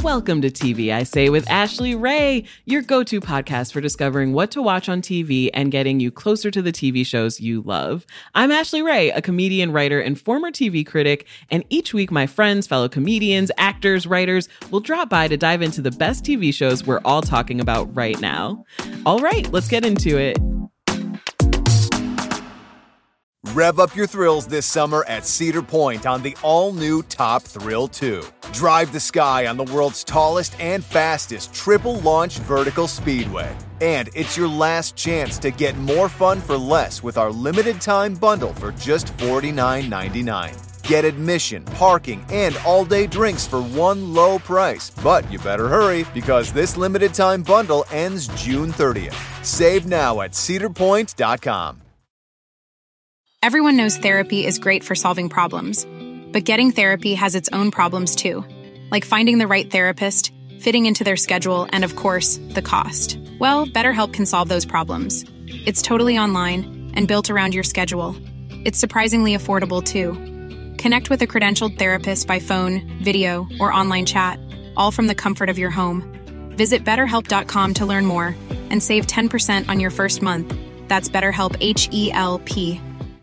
Welcome to TV, I Say, with Ashley Ray, your go-to podcast for discovering what to watch on TV and getting you closer to the TV shows you love. I'm Ashley Ray, a comedian, writer, and former TV critic, and each week my friends, fellow comedians, actors, writers will drop by to dive into the best TV shows we're all talking about right now. All right, let's get into it. Rev up your thrills this summer at Cedar Point on the all-new Top Thrill 2. Drive the sky on the world's tallest and fastest triple-launch vertical speedway. And it's your last chance to get more fun for less with our limited-time bundle for just $49.99. Get admission, parking, and all-day drinks for one low price. But you better hurry, because this limited-time bundle ends June 30th. Save now at cedarpoint.com. Everyone knows therapy is great for solving problems, but getting therapy has its own problems too, like finding the right therapist, fitting into their schedule, and of course, the cost. Well, BetterHelp can solve those problems. It's totally online and built around your schedule. It's surprisingly affordable too. Connect with a credentialed therapist by phone, video, or online chat, all from the comfort of your home. Visit BetterHelp.com to learn more and save 10% on your first month. That's BetterHelp, H-E-L-P.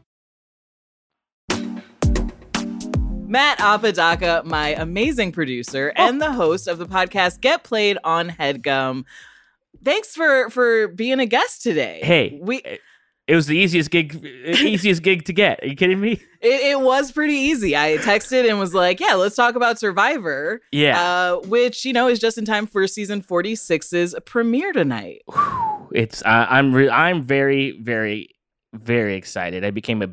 Matt Apodaca, my amazing producer and the host of the podcast Get Played on HeadGum. Thanks for being a guest today. Hey, it was the easiest gig to get. Are you kidding me? It was pretty easy. I texted and was like, yeah, let's talk about Survivor. Yeah. Which, is just in time for season 46's premiere tonight. It's I'm very, very, very excited. I became a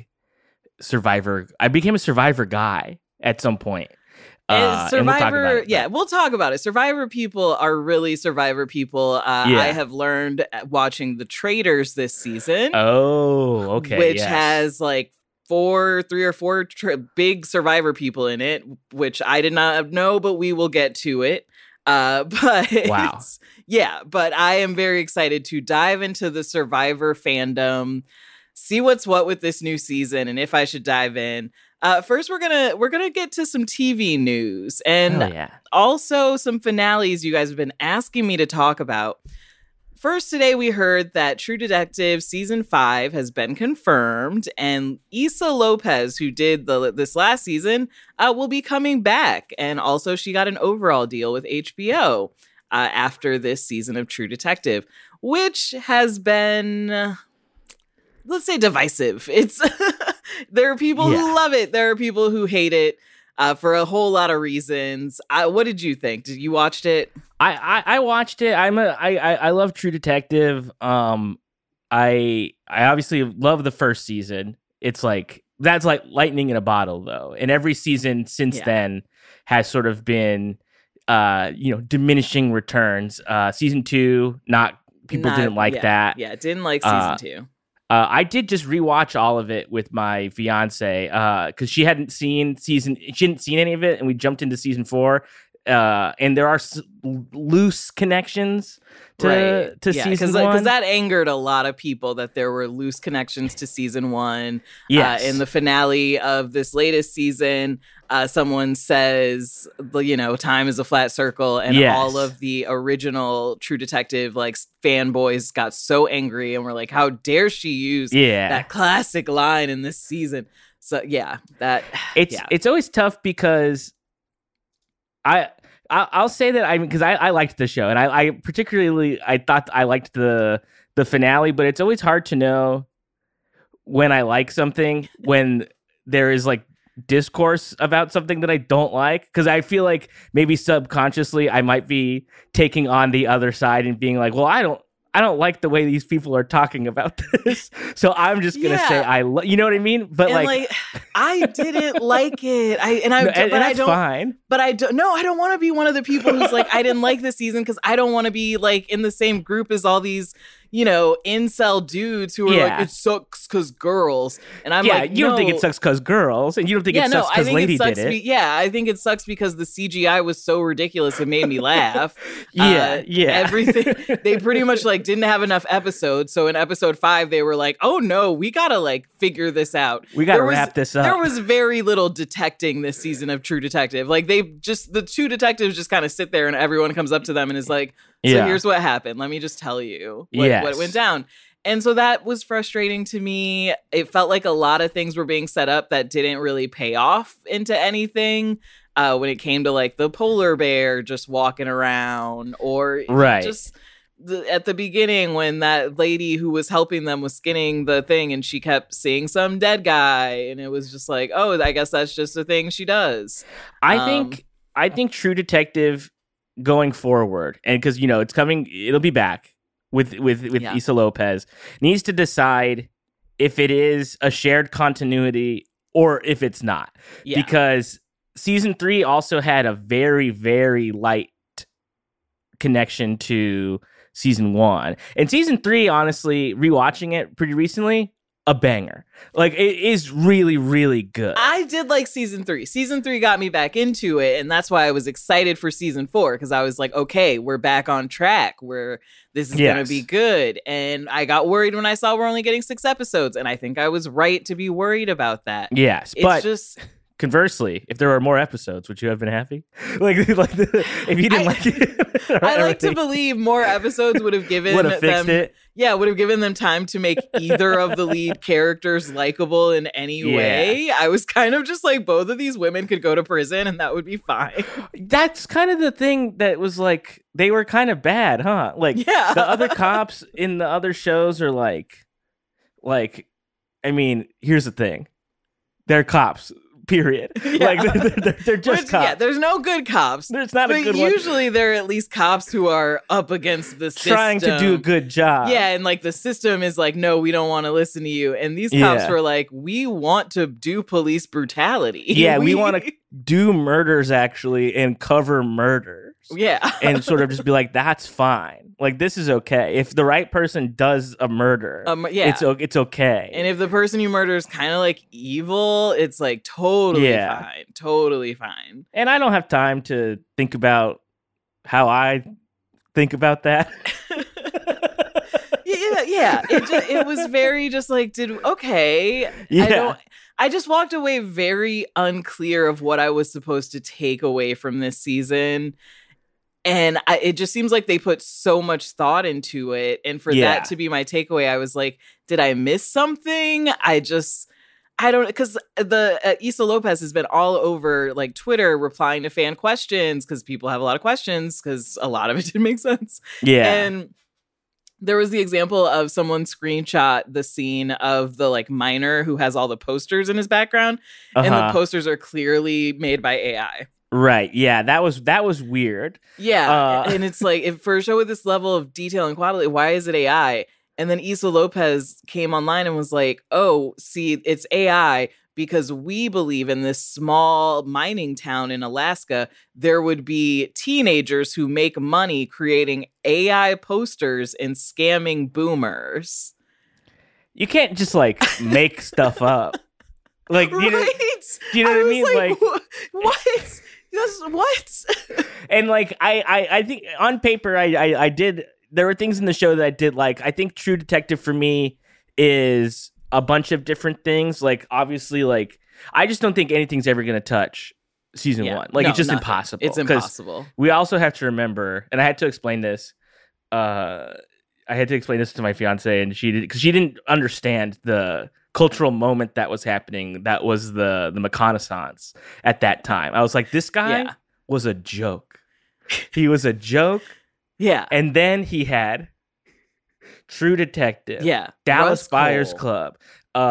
Survivor guy at some point. And Survivor, and we'll talk about it, we'll talk about it. Survivor people are really Survivor people. I have learned watching The Traitors this season. Oh, okay. Which has like three or four big Survivor people in it, which I did not know, but we will get to it. But wow. Yeah, but I am very excited to dive into the Survivor fandom, see what's what with this new season, and if I should dive in. First, we're gonna get to some TV news and also some finales you guys have been asking me to talk about. First, today we heard that True Detective season 5 has been confirmed, and Issa Lopez, who did this last season, will be coming back, and also she got an overall deal with HBO after this season of True Detective, which has been, let's say, divisive. It's there are people who love it. There are people who hate it for a whole lot of reasons. What did you think? Did you watched it? I watched it. I love True Detective. I obviously love the first season. It's like that's like lightning in a bottle, though. And every season since then has sort of been diminishing returns. Season 2, people didn't like that. Yeah, didn't like season 2. I did just rewatch all of it with my fiance because she hadn't seen any of it, and we jumped into season 4. And there are loose connections to season 1. Because that angered a lot of people that there were loose connections to season 1. Yes. In the finale of this latest season, someone says, time is a flat circle, and all of the original True Detective fanboys got so angry and were like, how dare she use that classic line in this season? So it's always tough because I'll say that because I liked the show, and I particularly thought I liked the finale, but it's always hard to know when I like something when there is discourse about something that I don't like, because I feel like maybe subconsciously I might be taking on the other side and being like, well, I don't like the way these people are talking about this, so I'm just gonna say you know what I mean? But I didn't like it. I don't want to be one of the people who's like, I didn't like this season because I don't want to be in the same group as all these, incel dudes who are like, it sucks because girls. And I'm like, you don't think it sucks because girls, and you don't think it sucks because Lady did it. I think it sucks because the CGI was so ridiculous it made me laugh. Everything. They pretty much like didn't have enough episodes. So in episode 5, they were like, oh no, we gotta like figure this out. We gotta wrap this up. There was very little detecting this season of True Detective. Like the two detectives just kind of sit there and everyone comes up to them and is like, so here's what happened. Let me just tell you what went down. And so that was frustrating to me. It felt like a lot of things were being set up that didn't really pay off into anything when it came to like the polar bear just walking around or just at the beginning when that lady who was helping them was skinning the thing and she kept seeing some dead guy. And it was just like, oh, I guess that's just a thing she does. I think True Detective going forward, and because it's coming, it'll be back with Issa Lopez, needs to decide if it is a shared continuity or if it's not, because season 3 also had a very, very light connection to season 1, and season 3, honestly, rewatching it pretty recently, a banger. Like, it is really, really good. I did like season 3. Season 3 got me back into it, and that's why I was excited for season 4, because I was like, okay, we're back on track. This is going to be good. And I got worried when I saw we're only getting 6 episodes, and I think I was right to be worried about that. Yes, but conversely, if there were more episodes, would you have been happy? If you didn't like it, I like to believe more episodes would have given them. Yeah, would have given them time to make either of the lead characters likable in any way. I was kind of just like, both of these women could go to prison and that would be fine. That's kind of the thing that was like, they were kind of bad, huh? Like, the other cops in the other shows are like, I mean, here's the thing. They're cops. Period. Like they're just cops. Yeah, there's no good cops. There's not a good one. Usually they're at least cops who are up against the system. Trying to do a good job. Yeah, and like the system is like, no, we don't want to listen to you. And these cops were like, we want to do police brutality. Yeah, we want to do murders actually and cover murders. Yeah. And sort of just be like, that's fine. Like, this is okay. If the right person does a murder, it's okay. And if the person you murder is kind of like evil, it's like totally fine. Totally fine. And I don't have time to think about how I think about that. Yeah. It was very just like, I just walked away very unclear of what I was supposed to take away from this season. And it just seems like they put so much thought into it. And for that to be my takeaway, I was like, did I miss something? I don't, because the Issa Lopez has been all over like Twitter replying to fan questions because people have a lot of questions because a lot of it didn't make sense. Yeah. And there was the example of someone screenshot the scene of the like miner who has all the posters in his background. And the posters are clearly made by AI. Right. Yeah, that was weird. Yeah. And it's like, for a show with this level of detail and quality, why is it AI? And then Issa Lopez came online and was like, oh, see, it's AI because we believe in this small mining town in Alaska, there would be teenagers who make money creating AI posters and scamming boomers. You can't just like make stuff up. Like, right? Do you know what I mean? Like, what? What? And like I think on paper I did, there were things in the show that I did like. I think True Detective for me is a bunch of different things. Like, obviously, like, I just don't think anything's ever gonna touch season 1. Like, it's just impossible. It's impossible. We also have to remember, and I had to explain this. I had to explain this to my fiance, and she didn't understand the cultural moment that was happening. That was the reconnaissance at that time. I was like, this guy was a joke. He was a joke. Yeah. And then he had True Detective. Yeah. Dallas Buyers Club.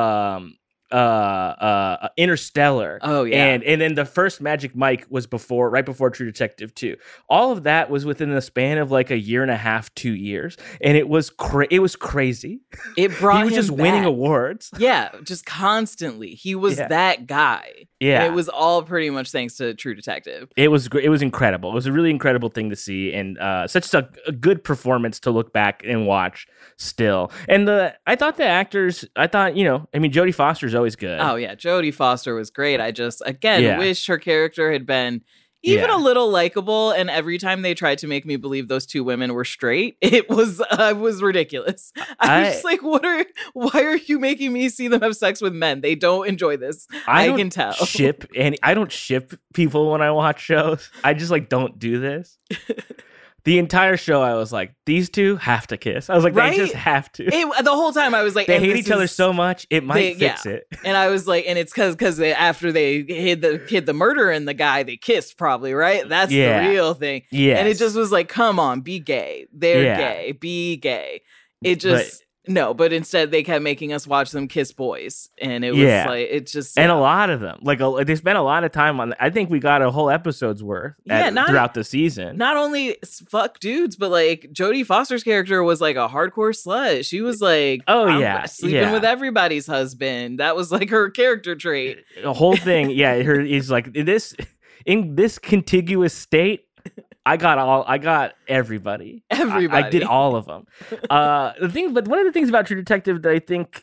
Interstellar. Oh yeah. And then the first Magic Mike was right before True Detective 2. All of that was within the span of like a year and a half, 2 years, and it was crazy. It brought he was him just back. winning awards. Yeah, just constantly. He was that guy. Yeah. And it was all pretty much thanks to True Detective. It was great. It was incredible. It was a really incredible thing to see, and such a good performance to look back and watch still. And I thought the actors, Jodie Foster's always good. Oh yeah, Jodie Foster was great. I just wish her character had been even a little likable. And every time they tried to make me believe those two women were straight, it was ridiculous. I was just like, why are you making me see them have sex with men? They don't enjoy this. I can tell. I don't ship people when I watch shows. I just don't do this. The entire show, I was like, these two have to kiss. I was like, right? They just have to. The whole time, I was like, they hate each other so much, it might fix it. And I was like, and it's because after they hid the murder in the guy, they kissed probably, right? That's the real thing. Yeah. And it just was like, come on, be gay. They're gay. Be gay. It just... No, but instead they kept making us watch them kiss boys, and it was it just and a lot of them they spent a lot of time on. I think we got a whole episode's worth throughout the season. Not only fuck dudes, but Jodie Foster's character was a hardcore slut. She was sleeping with everybody's husband. That was her character trait. The whole thing, her is in this contiguous state. I got everybody. I did all of them. But one of the things about True Detective that I think,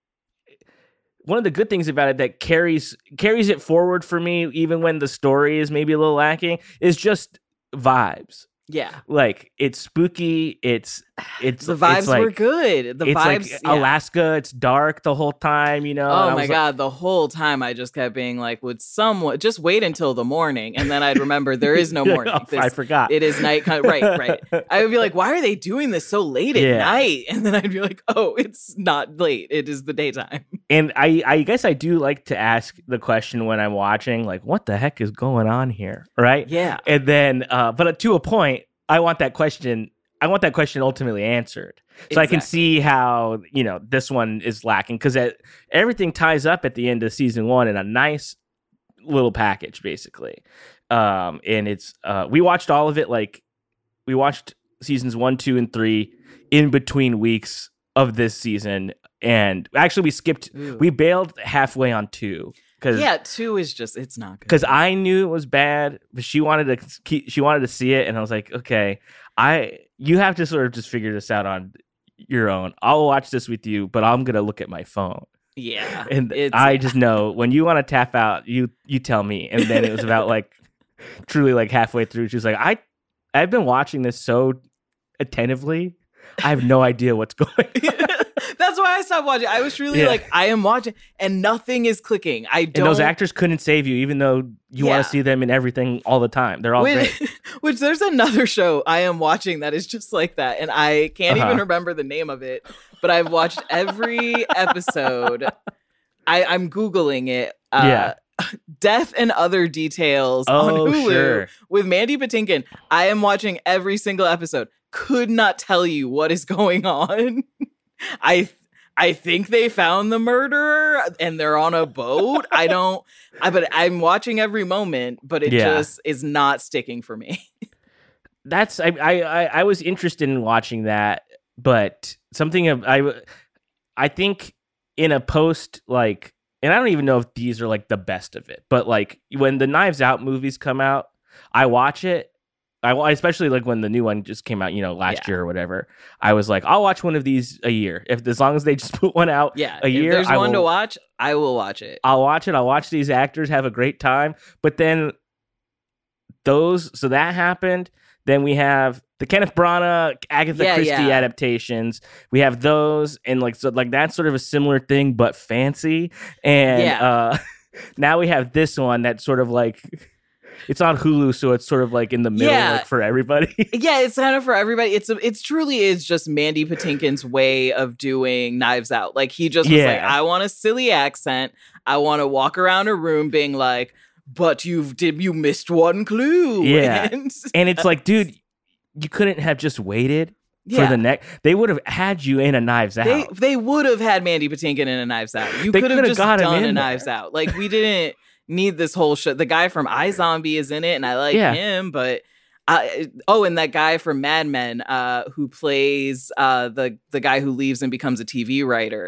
one of the good things about it that carries it forward for me, even when the story is maybe a little lacking, is just vibes. Yeah. It's spooky. It's the vibes were good. The vibes, Alaska, it's dark the whole time, Oh my God. The whole time I just kept being would someone just wait until the morning? And then I'd remember there is no morning. I forgot. It is night. Right. I would be like, why are they doing this so late at night? And then I'd be like, oh, it's not late. It is the daytime. And I guess I do like to ask the question when I'm watching, what the heck is going on here? Right? Yeah. And then, but to a point, I want that question ultimately answered. So exactly. I can see how, this one is lacking because everything ties up at the end of season 1 in a nice little package, basically. And it's, we watched all of it. We watched seasons 1, 2, and 3 in between weeks of this season. And actually we bailed halfway on 2. 2 is just, it's not good. Because I knew it was bad, but she wanted to see it, and I was like, okay, you have to sort of just figure this out on your own. I'll watch this with you, but I'm gonna look at my phone. Yeah, and I just know when you want to tap out, you tell me. And then it was about truly halfway through, she was like, I've been watching this so attentively, I have no idea what's going on. That's why I stopped watching. I was truly I am watching, and nothing is clicking. And those actors couldn't save you, even though you want to see them in everything all the time. They're all great. Which there's another show I am watching that is just like that, and I can't even remember the name of it, but I've watched every episode. I'm Googling it. Death and Other Details on Hulu with Mandy Patinkin. I am watching every single episode. Could not tell you what is going on. I think they found the murderer and they're on a boat. But I'm watching every moment, but it just is not sticking for me. I was interested in watching that, but I think in a post and I don't even know if these are the best of it, but when the Knives Out movies come out, I watch it. Especially when the new one just came out, last year or whatever. I was like, I'll watch one of these a year. As long as they just put one out a year. If there's one to watch, I will watch it. I'll watch it. I'll watch these actors have a great time. But then so that happened. Then we have the Kenneth Branagh, Agatha Christie adaptations. We have those, and that's sort of a similar thing, but fancy. And now we have this one that's sort of it's on Hulu, so it's sort of in the middle, for everybody. Yeah, it's kind of for everybody. It's truly is just Mandy Patinkin's way of doing Knives Out. He just was I want a silly accent. I want to walk around a room being but you missed one clue. Yeah, and it's dude, you couldn't have just waited for the next. They would have had you in a Knives Out. They would have had Mandy Patinkin in a Knives Out. You could have just done a Knives Out. We didn't need this whole shit. The guy from iZombie is in it, and I like him, but and that guy from Mad Men who plays the guy who leaves and becomes a TV writer.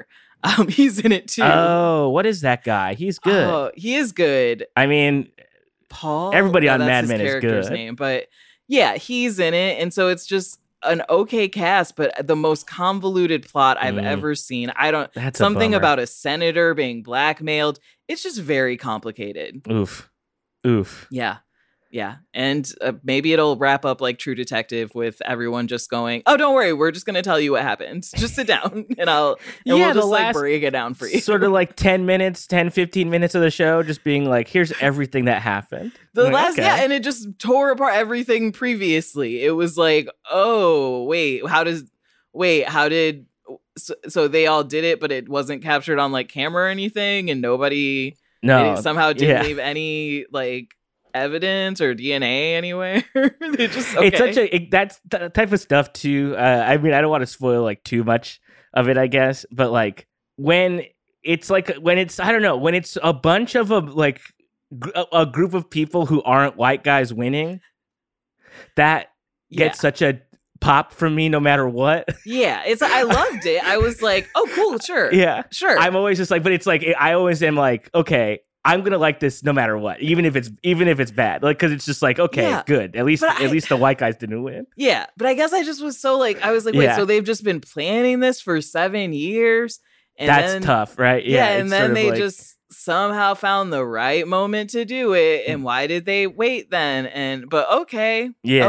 He's in it too. Oh, what is that guy? He's good. Oh, he is good. I mean, Paul. everybody on that's Mad his Men is character's good. name, but yeah, he's in it, and so it's just an okay cast, but the most convoluted plot I've ever seen. That's something a bummer. about a senator being blackmailed. It's just very complicated. Oof. Yeah, and maybe it'll wrap up like True Detective with everyone just going, "Oh, don't worry, we're just going to tell you what happened. Just sit down, and we'll just like break it down for you." Sort of like 10 minutes, 10, 15 minutes of the show, just being like, here's everything that happened. And it just tore apart everything previously. It was like, oh, how did so they all did it, but it wasn't captured on like camera or anything, and nobody somehow didn't leave any like evidence or DNA anywhere. It's such that's the type of stuff too. I mean, I don't want to spoil like too much of it, I guess, but like when it's I don't know, when it's a bunch of a group of people who aren't white guys winning, that gets such a pop from me no matter what. Yeah, I loved it. I was like, oh cool, sure. Yeah, sure. I'm always just like, but it's like I always am like, okay, I'm gonna like this no matter what, even if it's bad, like, because it's just like, okay, good. At least the white guys didn't win. Yeah, but I guess I just was so like, I was like, wait, so they've just been planning this for 7 years, and that's tough, right? Yeah, and then they just somehow found the right moment to do it, and why did they wait then? But okay.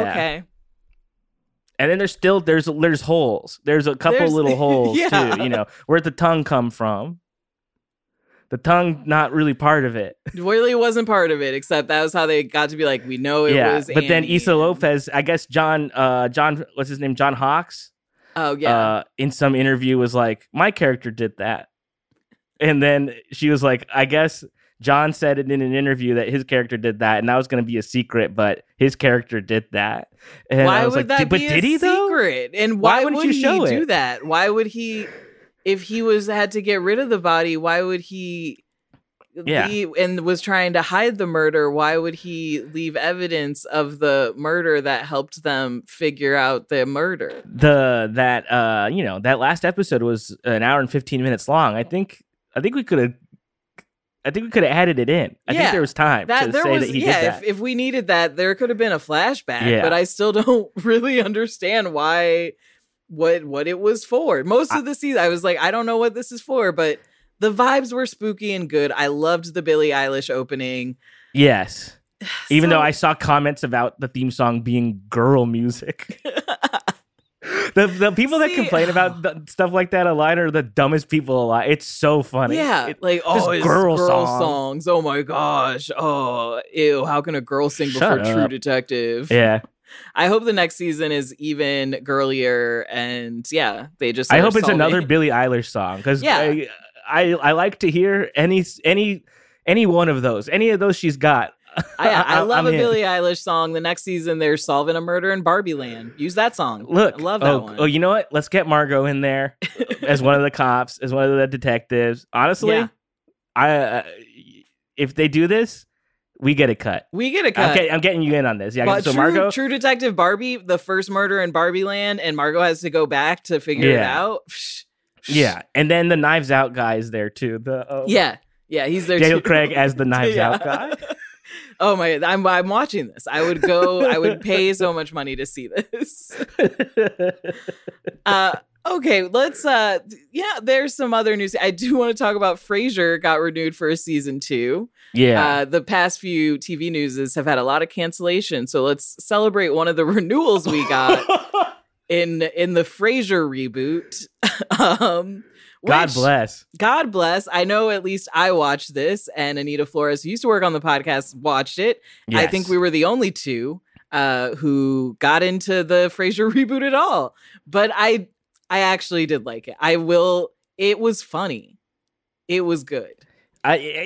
And then there's holes. There's a couple little holes too. You know, where'd the tongue come from? The tongue, not really part of it. Really wasn't part of it, except that was how they got to be like, we know it was But then Annie. Issa Lopez, I guess John, what's his name? John Hawkes? Oh, yeah. In some interview was like, my character did that. And then she was like, I guess John said it in an interview that his character did that, and that was going to be a secret, but his character did that. And why I was would like, that be did a he, though? secret? And why would you he show do it? that? Why would he... If he had to get rid of the body, why would he leave, and was trying to hide the murder? Why would he leave evidence of the murder that helped them figure out the murder? That last episode was an hour and 15 minutes long. I think we could have added it in. I think there was time to say that he did that. If we needed that, there could have been a flashback, but I still don't really understand what it was for. Most of the season, I was like, I don't know what this is for, but the vibes were spooky and good. I loved the Billie Eilish opening. Yes. Even though I saw comments about the theme song being girl music. The people that complain about stuff like that online are the dumbest people alive. It's so funny. Yeah. It's girl songs. Oh my gosh. Oh, ew. How can a girl sing before True Detective? Yeah. I hope the next season is even girlier, and they just. I hope it's another Billie Eilish song, because I like to hear any one of those, any of those she's got. I love a Billie Eilish song. The next season they're solving a murder in Barbie Land. Use that song. Look, I love that one. Oh, you know what? Let's get Margot in there as one of the cops, as one of the detectives. Honestly, if they do this, we get a cut. I'm getting you in on this. Yeah. But so Margot, True Detective Barbie, the first murder in Barbie Land, and Margot has to go back to figure it out. Yeah, and then the Knives Out guy is there too. He's there Daniel too. Craig as the Knives Out guy. Oh my! I'm watching this. I would go. I would pay so much money to see this. Okay, let's. There's some other news. I do want to talk about Frasier got renewed for a season 2. Yeah. The past few TV newses have had a lot of cancellations, so let's celebrate one of the renewals we got in the Frasier reboot. God bless. I know at least I watched this, and Anita Flores, who used to work on the podcast, watched it. Yes. I think we were the only two who got into the Frasier reboot at all. But I actually did like it. It was funny. It was good. I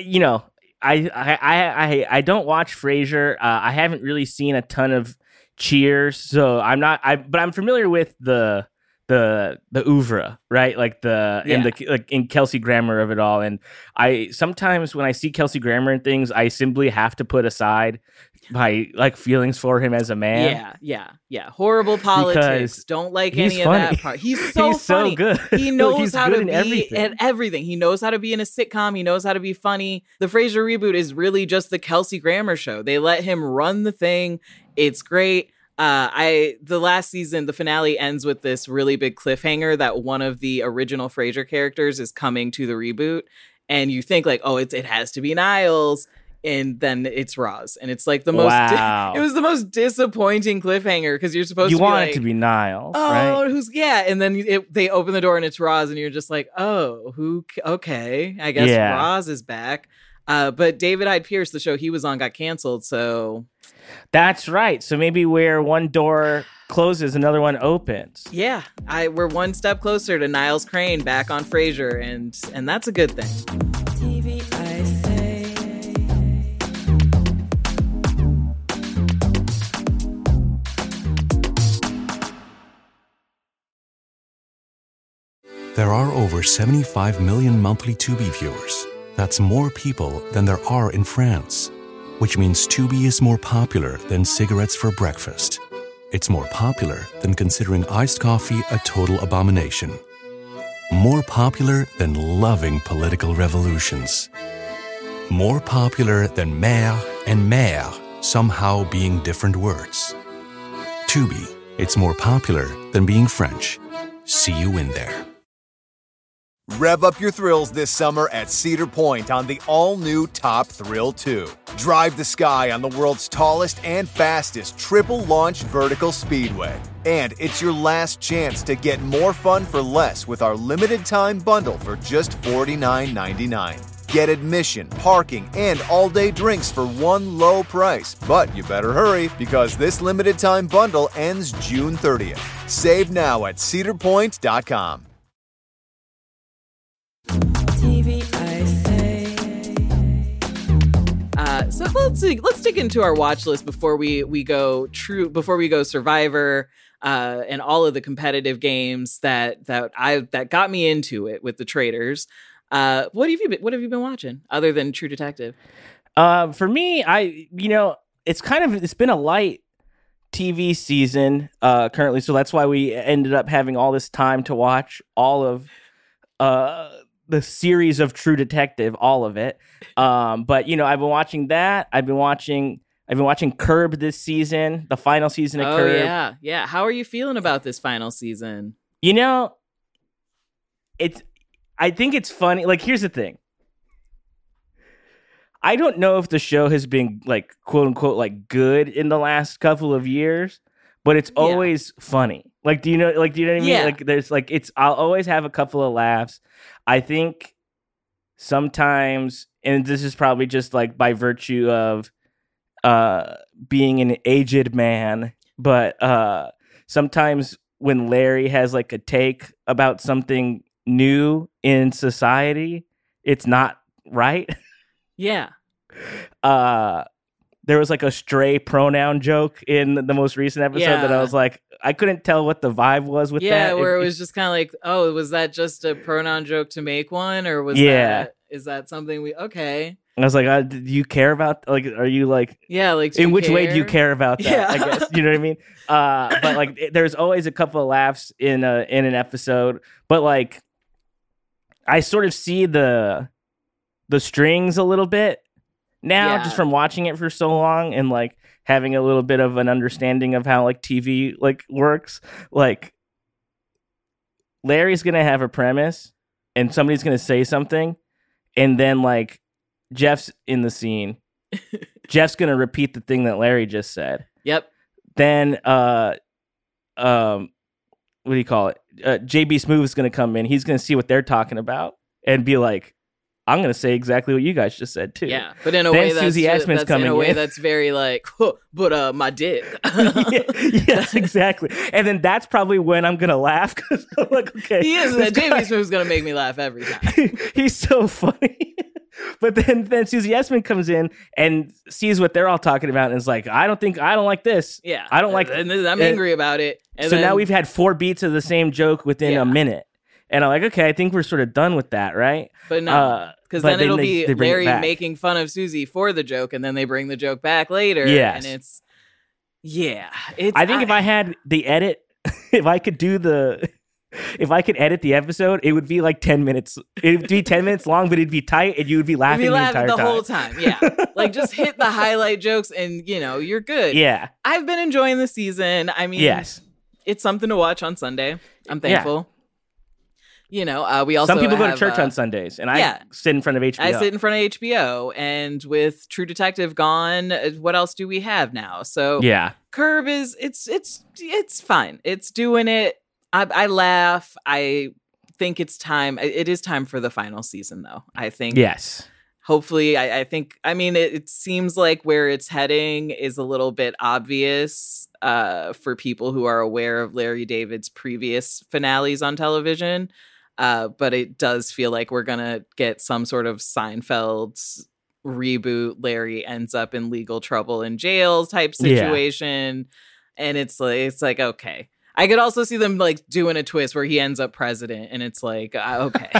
don't watch Frasier. I haven't really seen a ton of Cheers, so but I'm familiar with the the oeuvre, right? Like in Kelsey Grammer of it all. And I sometimes when I see Kelsey Grammer in things, I simply have to put aside my like feelings for him as a man. Yeah. Horrible politics. Because don't like he's any funny. of that part. He's so He's funny. so good. He knows He's how good to in be everything. at everything. He knows how to be in a sitcom. He knows how to be funny. The Frasier reboot is really just the Kelsey Grammer show. They let him run the thing. It's great. The last season, the finale ends with this really big cliffhanger that one of the original Frasier characters is coming to the reboot, and you think like, oh, it has to be Niles, and then it's Roz, and it's like the most. Wow. It was the most disappointing cliffhanger because you're supposed to be want like, it to be Niles, oh, right? and then they open the door and it's Roz, and you're just like, oh, okay, I guess Roz is back. But David Hyde Pierce, the show he was on, got canceled, so. That's right. So maybe where one door closes, another one opens. Yeah, we're one step closer to Niles Crane back on Frasier, and that's a good thing. TV, I say. There are over 75 million monthly Tubi viewers. That's more people than there are in France, which means Tubi is more popular than cigarettes for breakfast. It's more popular than considering iced coffee a total abomination. More popular than loving political revolutions. More popular than mère and mère somehow being different words. Tubi, it's more popular than being French. See you in there. Rev up your thrills this summer at Cedar Point on the all-new Top Thrill 2. Drive the sky on the world's tallest and fastest triple-launch vertical speedway. And it's your last chance to get more fun for less with our limited-time bundle for just $49.99. Get admission, parking, and all-day drinks for one low price. But you better hurry because this limited-time bundle ends June 30th. Save now at cedarpoint.com. TV, I say. So let's dig into our watch list before we go Survivor and all of the competitive games that got me into it with the traders. What have you been watching other than True Detective? For me, it's been a light TV season currently, so that's why we ended up having all this time to watch all of the series of True Detective, all of it. But I've been watching that. I've been watching Curb this season, the final season of Curb. Yeah. How are you feeling about this final season? I think it's funny. Like, here's the thing. I don't know if the show has been like quote unquote like good in the last couple of years, but it's always funny. Like, do you know what I mean? Yeah. Like, there's like, I'll always have a couple of laughs. I think sometimes, and this is probably just like by virtue of being an aged man, but sometimes when Larry has like a take about something new in society, it's not right. Yeah. There was like a stray pronoun joke in the most recent episode that I was like, I couldn't tell what the vibe was with that. Yeah, where it was just kind of like, oh, was that just a pronoun joke to make one? Or is that something okay. And I was like, do you care about, like, are you like, in which way do you care about that? Yeah. I guess, you know what I mean? But like, there's always a couple of laughs in an episode, but like, I sort of see the strings a little bit now, just from watching it for so long and like having a little bit of an understanding of how like TV like works. Like, Larry's gonna have a premise and somebody's gonna say something, and then like Jeff's in the scene. Jeff's gonna repeat the thing that Larry just said. Yep. Then what do you call it? JB Smoove is gonna come in. He's gonna see what they're talking about and be like, I'm going to say exactly what you guys just said, too. Yeah, but in a way that's coming in a way that's very like, but my dick. Yes, exactly. And then that's probably when I'm going to laugh because I'm like, okay. He is. JB Smoove's going to make me laugh every time. He's so funny. But then Susie Essman comes in and sees what they're all talking about and is like, I don't like this. Yeah. I don't like and I'm angry about it. And so then, now we've had 4 beats of the same joke within a minute. And I'm like, okay, I think we're sort of done with that, right? But no, because then it'll be they bring it Larry back. making fun of Susie for the joke, and then they bring the joke back later. Yes. And it's I think if I had the edit, if I could edit the episode, it would be like 10 minutes. It would be 10 minutes long, but it'd be tight and you would be laughing the entire time. Whole time. Yeah. Like just hit the highlight jokes and, you're good. Yeah. I've been enjoying the season. I mean, yes. It's something to watch on Sunday. I'm thankful. Yeah. We also some people go to have, church on Sundays, and I sit in front of HBO. I sit in front of HBO, and with True Detective gone, what else do we have now? So Curb is it's fine. It's doing it. I laugh. I think it's time. It is time for the final season, though. I think. Yes. Hopefully, I think. I mean, it seems like where it's heading is a little bit obvious for people who are aware of Larry David's previous finales on television. But it does feel like we're gonna get some sort of Seinfeld reboot. Larry ends up in legal trouble in jail type situation, and it's like okay. I could also see them like doing a twist where he ends up president, and it's like okay.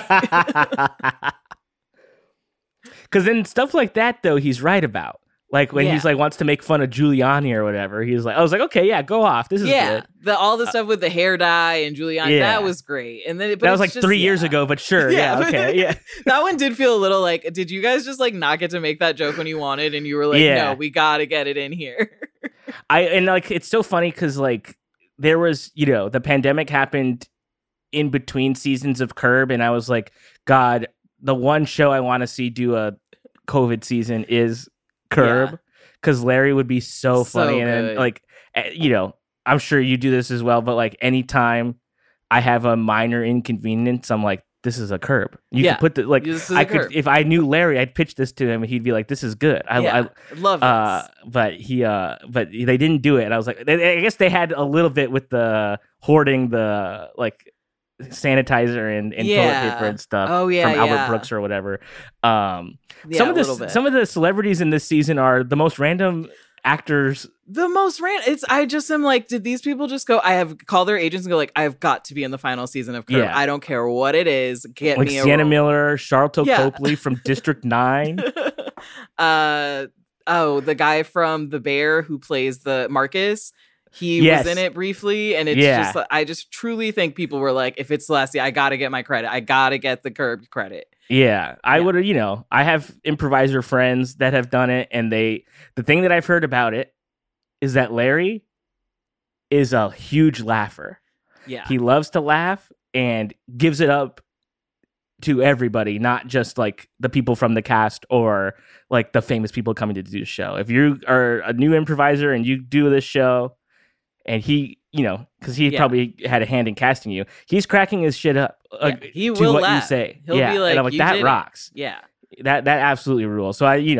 Because then stuff like that though, he's right about. Like when he's like wants to make fun of Giuliani or whatever, I was like, okay, yeah, go off. This is good. All the stuff with the hair dye and Giuliani, that was great. And then that was like 3 years ago, but sure, okay. That one did feel a little like, did you guys just like not get to make that joke when you wanted, and you were like, no, we gotta get it in here. It's so funny because like there was the pandemic happened in between seasons of Curb, and I was like, God, the one show I want to see do a COVID season is Curb, because Larry would be so funny. And like I'm sure you do this as well, but like anytime I have a minor inconvenience, I'm like, this is a Curb. You could put I could, if I knew Larry, I'd pitch this to him and he'd be like, this is good. I love this. But they didn't do it, and I was like, I guess they had a little bit with the hoarding the like sanitizer and toilet paper and stuff from Albert Brooks or whatever. Some of the celebrities in this season are the most random actors. I just am like, did these people just go, I have called their agents and go like, I've got to be in the final season of Curb. I don't care what it is. Get like me Sienna Miller, Charlton Copley from District 9. The guy from The Bear who plays the Marcus. He was in it briefly, and it's just, I just truly think people were like, if it's Celestia, I gotta get my credit. I gotta get the Curb credit. Yeah, I would have, I have improviser friends that have done it, and the thing that I've heard about it is that Larry is a huge laugher. Yeah. He loves to laugh and gives it up to everybody, not just like the people from the cast or like the famous people coming to do the show. If you are a new improviser and you do this show, and he, because he probably had a hand in casting you, he's cracking his shit up. He to will what laugh. You say. He'll be like, and I'm like, that rocks. It. Yeah, that absolutely rules. So I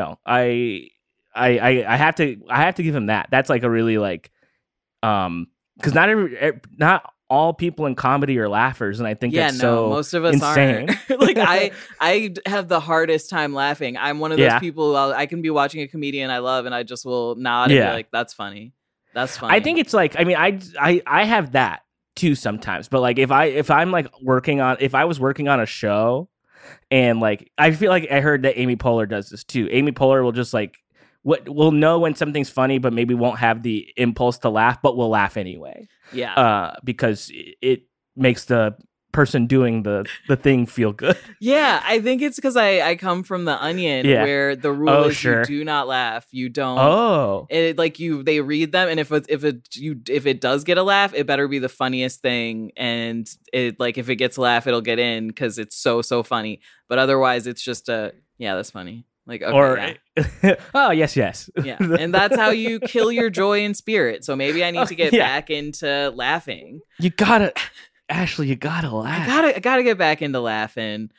have to give him that. That's like a really like, because not all people in comedy are laughers, and I think that's so most of us insane. Aren't. Like I have the hardest time laughing. I'm one of those people. I can be watching a comedian I love, and I just will nod and be like, "That's funny." That's funny. I think it's like, I mean, I have that too sometimes, but like if I'm like if I was working on a show, and like I feel like I heard that Amy Poehler does this too. Amy Poehler will just like we'll know when something's funny, but maybe won't have the impulse to laugh, but we'll laugh anyway. Yeah. Because it makes the person doing the thing feel good. Yeah, I think it's because I come from The Onion, where the rule is you do not laugh. You don't. Oh. They read them, and if it does get a laugh, it better be the funniest thing, and if it gets a laugh, it'll get in because it's so funny. But otherwise, it's just that's funny. Like, okay, oh yes. Yeah, and that's how you kill your joy and spirit. So maybe I need to get back into laughing. You gotta. Ashley, you gotta laugh. I gotta get back into laughing.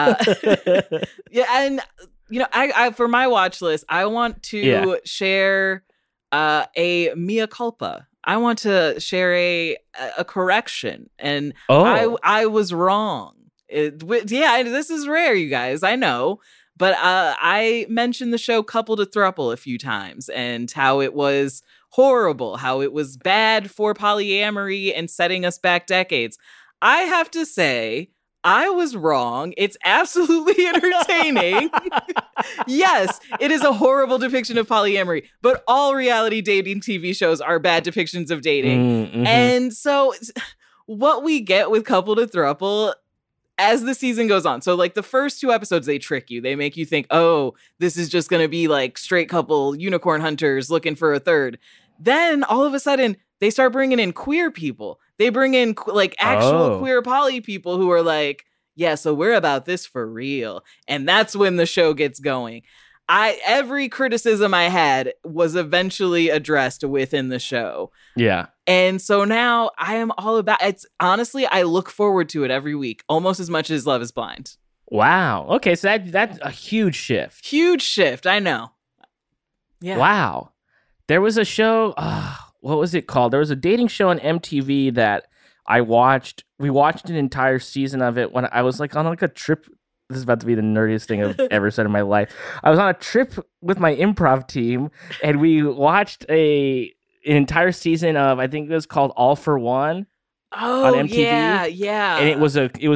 And I for my watch list, I want to share a mea culpa. I want to share a correction, and I was wrong. This is rare, you guys. I know, But I mentioned the show Couple to Throuple a few times and how it was horrible, how it was bad for polyamory and setting us back decades. I have to say, I was wrong. It's absolutely entertaining. Yes, it is a horrible depiction of polyamory, but all reality dating TV shows are bad depictions of dating. Mm-hmm. And so what we get with Couple to Throuple as the season goes on. So like the first 2 episodes, they trick you. They make you think, oh, this is just going to be like straight couple unicorn hunters looking for a third. Then all of a sudden they start bringing in queer people. They bring in like actual queer poly people who are like, yeah, so we're about this for real. And that's when the show gets going. Every criticism I had was eventually addressed within the show. Yeah. And so now I am all about it. Honestly, I look forward to it every week, almost as much as Love is Blind. Wow. Okay, so that's a huge shift. Huge shift, I know. Yeah. Wow. There was a show, what was it called? There was a dating show on MTV that I watched. We watched an entire season of it when I was like on like a trip. This is about to be the nerdiest thing I've ever said in my life. I was on a trip with my improv team and we watched an entire season of, I think it was called All for One on MTV. Yeah. And it was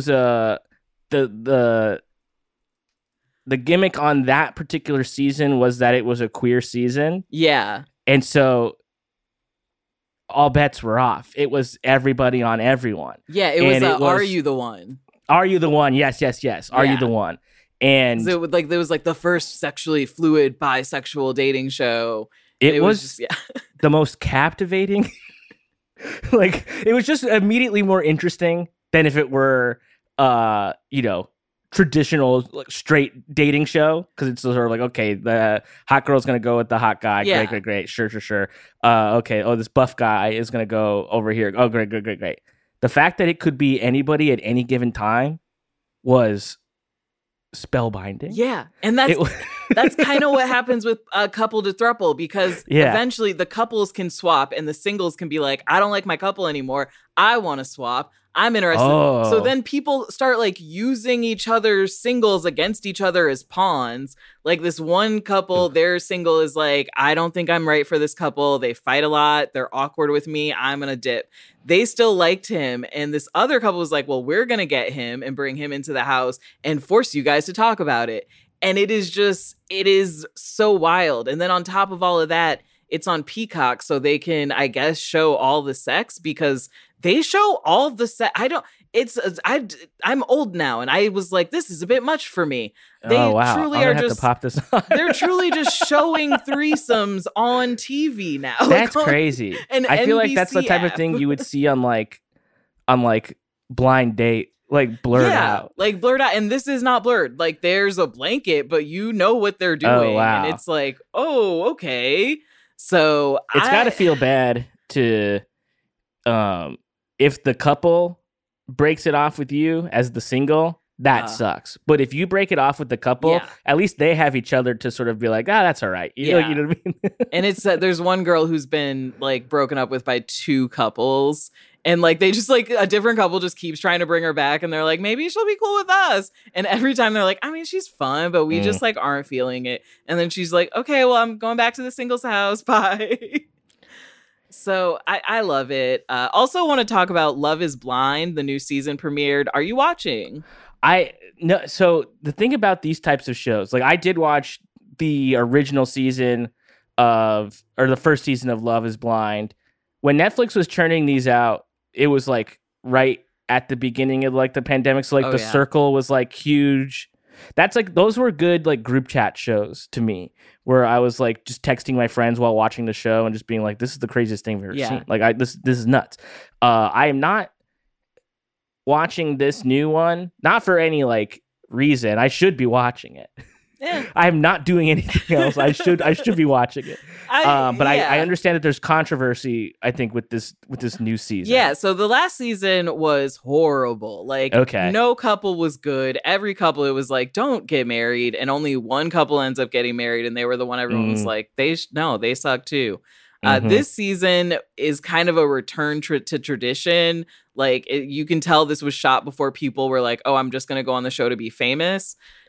the gimmick on that particular season was that it was a queer season. Yeah. And so all bets were off. It was everybody on everyone. Yeah, it was Are You the One? Are You the One? Yes. Are You the One? And so there was like the first sexually fluid bisexual dating show. It was just, the most captivating. Like it was just immediately more interesting than if it were traditional like, straight dating show, because it's sort of like, okay, the hot girl's gonna go with the hot guy. Yeah. Great, sure. Okay, this buff guy is gonna go over here. Oh, great. The fact that it could be anybody at any given time was spellbinding. Yeah, and that's kind of what happens with Couple to Throuple, because eventually the couples can swap and the singles can be like, I don't like my couple anymore. I want to swap. I'm interested. Oh. So then people start like using each other's singles against each other as pawns. Like this one couple, their single is like, I don't think I'm right for this couple. They fight a lot. They're awkward with me. I'm going to dip. They still liked him. And this other couple was like, well, we're going to get him and bring him into the house and force you guys to talk about it. And it is so wild. And then on top of all of that, it's on Peacock, so they can, I guess, show all the sex, because they show all the sex. I'm old now, and I was like, this is a bit much for me. They truly are just to pop this on. They're truly just showing threesomes on TV now. That's crazy. And I feel like that's the type of thing you would see on like Blind Date. Like blurred out. Like blurred out. And this is not blurred. Like there's a blanket, but you know what they're doing. Oh, wow. And it's like, oh, okay. So it's got to feel bad to, if the couple breaks it off with you as the single, that sucks. But if you break it off with the couple, at least they have each other to sort of be like, that's all right. You know what I mean? And it's there's one girl who's been like broken up with by 2 couples. And like they just like a different couple just keeps trying to bring her back, and they're like, maybe she'll be cool with us. And every time they're like, I mean, she's fun, but we just like aren't feeling it. And then she's like, okay, well, I'm going back to the singles house. Bye. So I love it. Also want to talk about Love is Blind. The new season premiered. Are you watching? No. So the thing about these types of shows, like I did watch the original season or the first season of Love is Blind. When Netflix was churning these out, it was like right at the beginning of like the pandemic. So like The Circle was like huge. That's like, those were good like group chat shows to me, where I was like just texting my friends while watching the show and just being like, this is the craziest thing we've ever seen. Like this is nuts. I am not watching this new one, not for any like reason. I should be watching it. I'm not doing anything else. I should be watching it. I understand that there's controversy, I think, with this new season. Yeah, so the last season was horrible. Like, no couple was good. Every couple, it was like, don't get married. And only one couple ends up getting married. And they were the one everyone was like, they suck too. This season is kind of a return to tradition. Like, you can tell this was shot before people were like, oh, I'm just going to go on the show to be famous.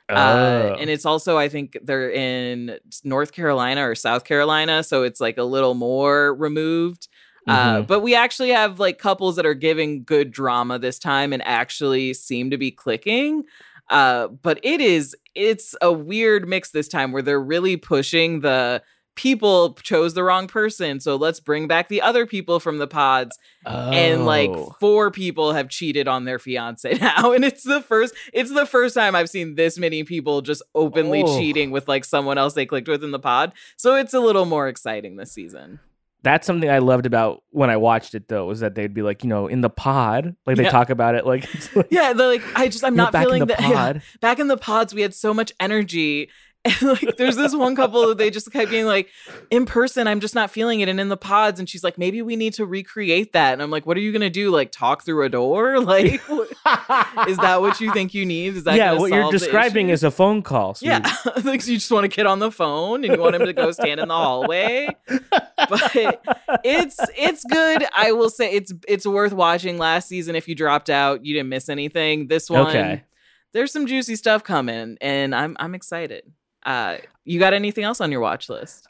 And it's also, I think they're in North Carolina or South Carolina, so it's like a little more removed. But we actually have like couples that are giving good drama this time and actually seem to be clicking. But it's a weird mix this time where they're really pushing the people chose the wrong person, so let's bring back the other people from the pods. And like 4 people have cheated on their fiance now, and it's the first time I've seen this many people just openly cheating with like someone else they clicked with in the pod. So it's a little more exciting this season. That's something I loved about when I watched it, though, was that they'd be like, in the pod, like they talk about it, like, they're like, I'm not feeling that. Pod. Yeah, back in the pods, we had so much energy. And like, there's this one couple that they just kept being like, in person, I'm just not feeling it. And in the pods, and she's like, maybe we need to recreate that. And I'm like, what are you going to do? Like, talk through a door? Like, is that what you think you need? Is that what you're describing is a phone call. Sweet. Yeah. Like, so you just want to get on the phone and you want him to go stand in the hallway. But it's good. I will say it's worth watching. Last season, if you dropped out, you didn't miss anything. This one, there's some juicy stuff coming, and I'm excited. You got anything else on your watch list?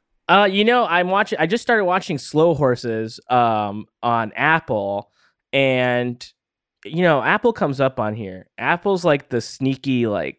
I just started watching Slow Horses on Apple, and Apple comes up on here. Apple's like the sneaky, like,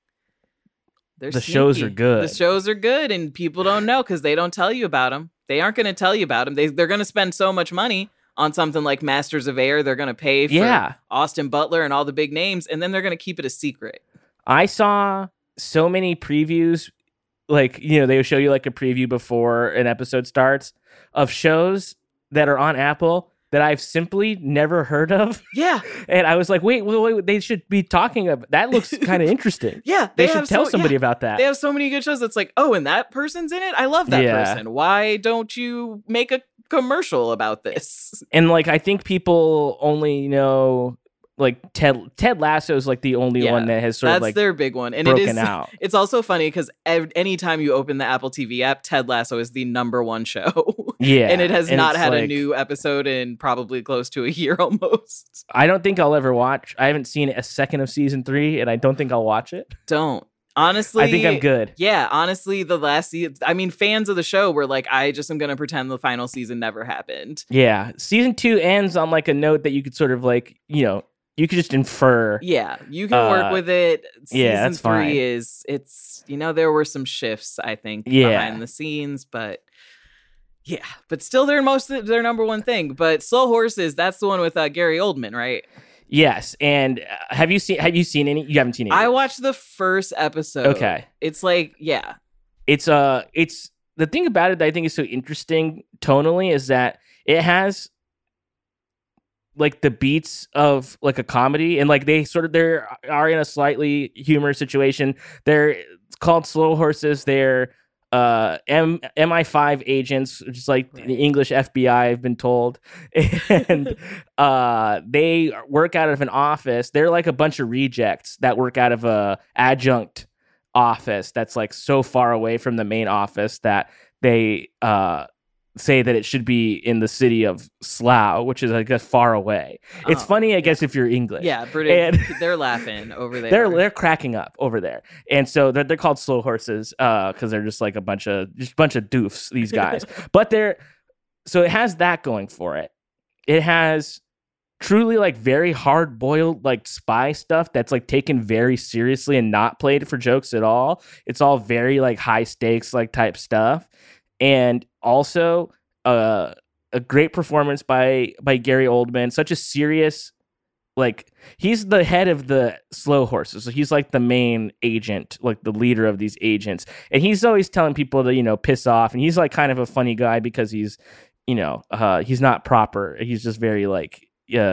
the shows are good. The shows are good, and people don't know because they don't tell you about them. They aren't going to tell you about them. They're going to spend so much money on something like Masters of Air. They're going to pay for Austin Butler and all the big names, and then they're going to keep it a secret. I saw so many previews, like, they would show you like a preview before an episode starts of shows that are on Apple that I've simply never heard of. Yeah. And I was like, wait, they should be talking about that. Looks kind of interesting. Yeah. They should tell somebody about that. They have so many good shows that's like, oh, and that person's in it? I love that person. Why don't you make a commercial about this? And like, I think people only know, like, Ted Lasso is like the only one that has sort of like their big one, and broken out. It's also funny because anytime you open the Apple TV app, Ted Lasso is the number one show. Yeah, and it has not had a new episode in probably close to a year almost. I don't think I'll ever watch. I haven't seen a second of season 3, and I don't think I'll watch it. Don't. Honestly, I think I'm good. Yeah, honestly, the last season, I mean, fans of the show were like, I just am going to pretend the final season never happened. Yeah, season 2 ends on like a note that you could sort of like, you could just infer. Yeah, you can work with it. Season 3 fine. it's there were some shifts, I think, behind the scenes, but still they're their number one thing. But Slow Horses, that's the one with Gary Oldman, right? Yes, and have you seen any? You haven't seen any. I watched the first episode. Okay, it's like it's the thing about it that I think is so interesting tonally is that it has like the beats of like a comedy, and like they are in a slightly humorous situation. It's called Slow Horses. They're MI5 agents, which is like the English FBI, I've been told. And they work out of an office. They're like a bunch of rejects that work out of a adjunct office that's like so far away from the main office that they say that it should be in the city of Slough, which is, I guess, far away. It's funny, I guess, if you're English. Yeah, British. They're laughing over there. They're cracking up over there, and so they're called Slow Horses because they're just like a bunch of doofs, these guys. But so it has that going for it. It has truly like very hard boiled like spy stuff that's like taken very seriously and not played for jokes at all. It's all very like high stakes like type stuff. And also a great performance by Gary Oldman. Such a serious, like, he's the head of the Slow Horses. So he's like the main agent, like the leader of these agents. And he's always telling people to, piss off. And he's like kind of a funny guy because he's, he's not proper. He's just very like,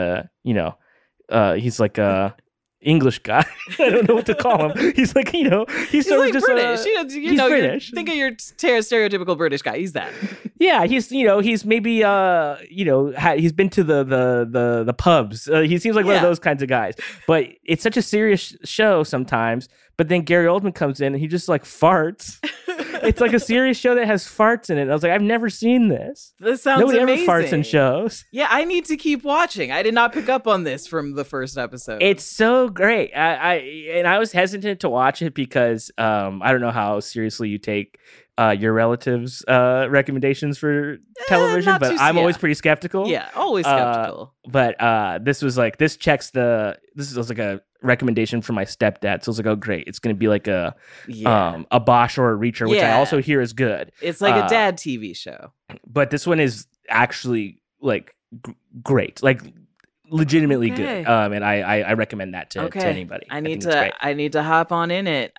he's like a English guy. I don't know what to call him. He's like, he's sort like of just British. he's British. Think of your stereotypical British guy. He's that. Yeah, he's he's maybe he's been to the pubs. He seems like one of those kinds of guys. But it's such a serious show sometimes. But then Gary Oldman comes in and he just like farts. It's like a serious show that has farts in it. I was like, I've never seen this. This sounds Nobody amazing. ever farts in shows. Yeah, I need to keep watching. I did not pick up on this from the first episode. It's so great. I was hesitant to watch it because I don't know how seriously you take your relatives' recommendations for television, but I'm always pretty skeptical. Yeah, always skeptical. But this was like, this was like a recommendation from my stepdad. So I was like, oh great, it's going to be like a Bosch or a Reacher, which I also hear is good. It's like a dad TV show. But this one is actually like great, like legitimately good. And I recommend that to anybody. I need to hop on in it.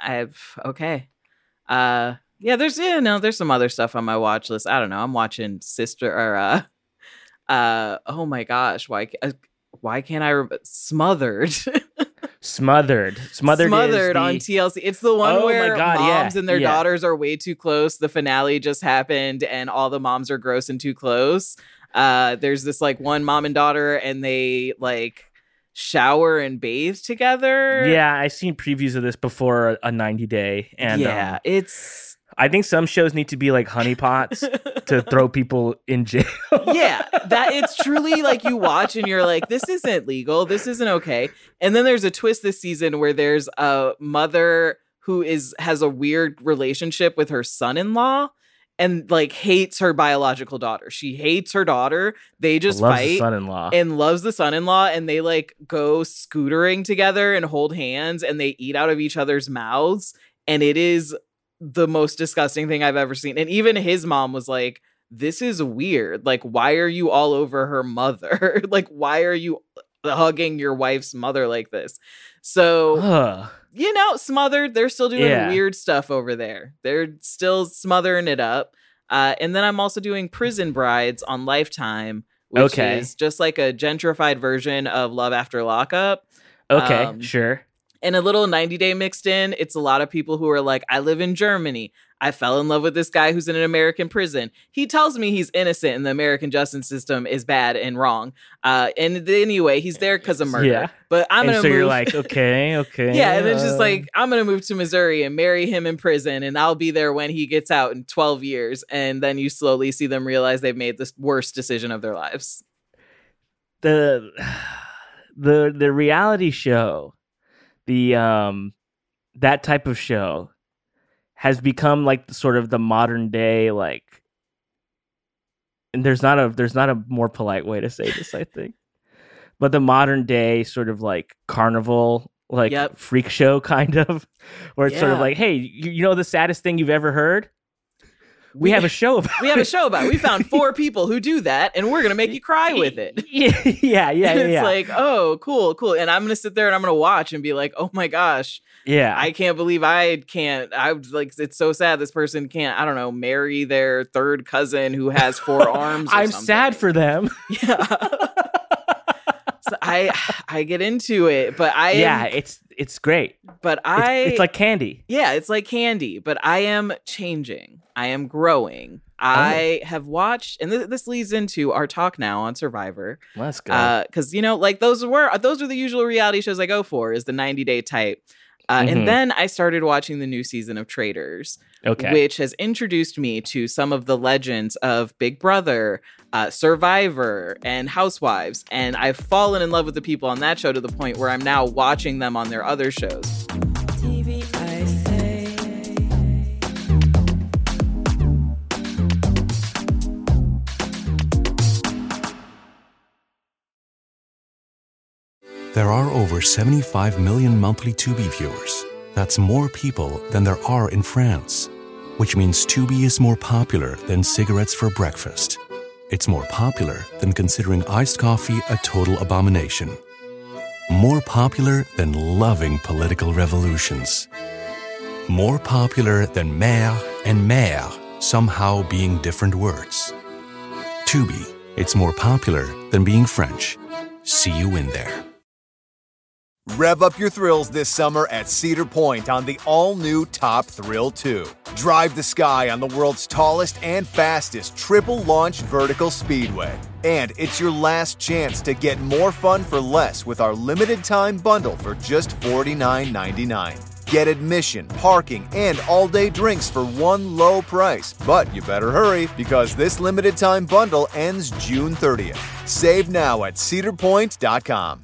Yeah, there's some other stuff on my watch list. I don't know. I'm watching Sister or oh my gosh, why can't I remember? Smothered. Smothered on TLC. It's the one where moms and their daughters are way too close. The finale just happened and all the moms are gross and too close. There's this like one mom and daughter and they like shower and bathe together. Yeah, I've seen previews of this before a 90-day. And I think some shows need to be like honeypots to throw people in jail. Yeah, that it's truly like you watch and you're like, this isn't legal. This isn't okay. And then there's a twist this season where there's a mother who has a weird relationship with her son-in-law and like hates her biological daughter. She hates her daughter. They just loves fight the son-in-law. And loves the son-in-law. And they like go scootering together and hold hands and they eat out of each other's mouths. And it is the most disgusting thing I've ever seen. And even his mom was like, this is weird. Like, why are you all over her mother? Like, why are you hugging your wife's mother like this? So, Smothered, they're still doing weird stuff over there. They're still smothering it up. And then I'm also doing Prison Brides on Lifetime, which is just like a gentrified version of Love After Lockup. Okay, sure. And a little 90-day mixed in. It's a lot of people who are like, I live in Germany. I fell in love with this guy who's in an American prison. He tells me he's innocent and the American justice system is bad and wrong. And anyway, he's there because of murder. Yeah. But I'm going to move. So you're like, okay. Yeah. And it's just like, I'm going to move to Missouri and marry him in prison. And I'll be there when he gets out in 12 years. And then you slowly see them realize they've made the worst decision of their lives. The reality show, that type of show has become like sort of the modern day, like, and there's not a more polite way to say this, I think, but the modern day sort of like carnival, like freak show kind of, where it's sort of like, hey, you know the saddest thing you've ever heard? We have a show about it. We found 4 people who do that, and we're going to make you cry with it. Yeah. It's like, oh, cool. And I'm going to sit there and I'm going to watch and be like, oh my gosh. Yeah. I can't believe I was like, it's so sad this person can't, I don't know, marry their third cousin who has 4 arms. I'm sad for them. Yeah. So I get into it, but it's great. But it's like candy. Yeah, it's like candy. But I am changing. I am growing. I have watched, and this leads into our talk now on Survivor. Let's go. Because like those are the usual reality shows I go for, is the 90-day type. And then I started watching the new season of Traitors, which has introduced me to some of the legends of Big Brother, Survivor, and Housewives. And I've fallen in love with the people on that show to the point where I'm now watching them on their other shows. TV, I say. There are over 75 million monthly Tubi viewers. That's more people than there are in France, which means Tubi is more popular than cigarettes for breakfast. It's more popular than considering iced coffee a total abomination. More popular than loving political revolutions. More popular than mère and mère somehow being different words. Tubi, it's more popular than being French. See you in there. Rev up your thrills this summer at Cedar Point on the all-new Top Thrill 2. Drive the sky on the world's tallest and fastest triple-launch vertical speedway. And it's your last chance to get more fun for less with our limited-time bundle for just $49.99. Get admission, parking, and all-day drinks for one low price. But you better hurry, because this limited-time bundle ends June 30th. Save now at cedarpoint.com.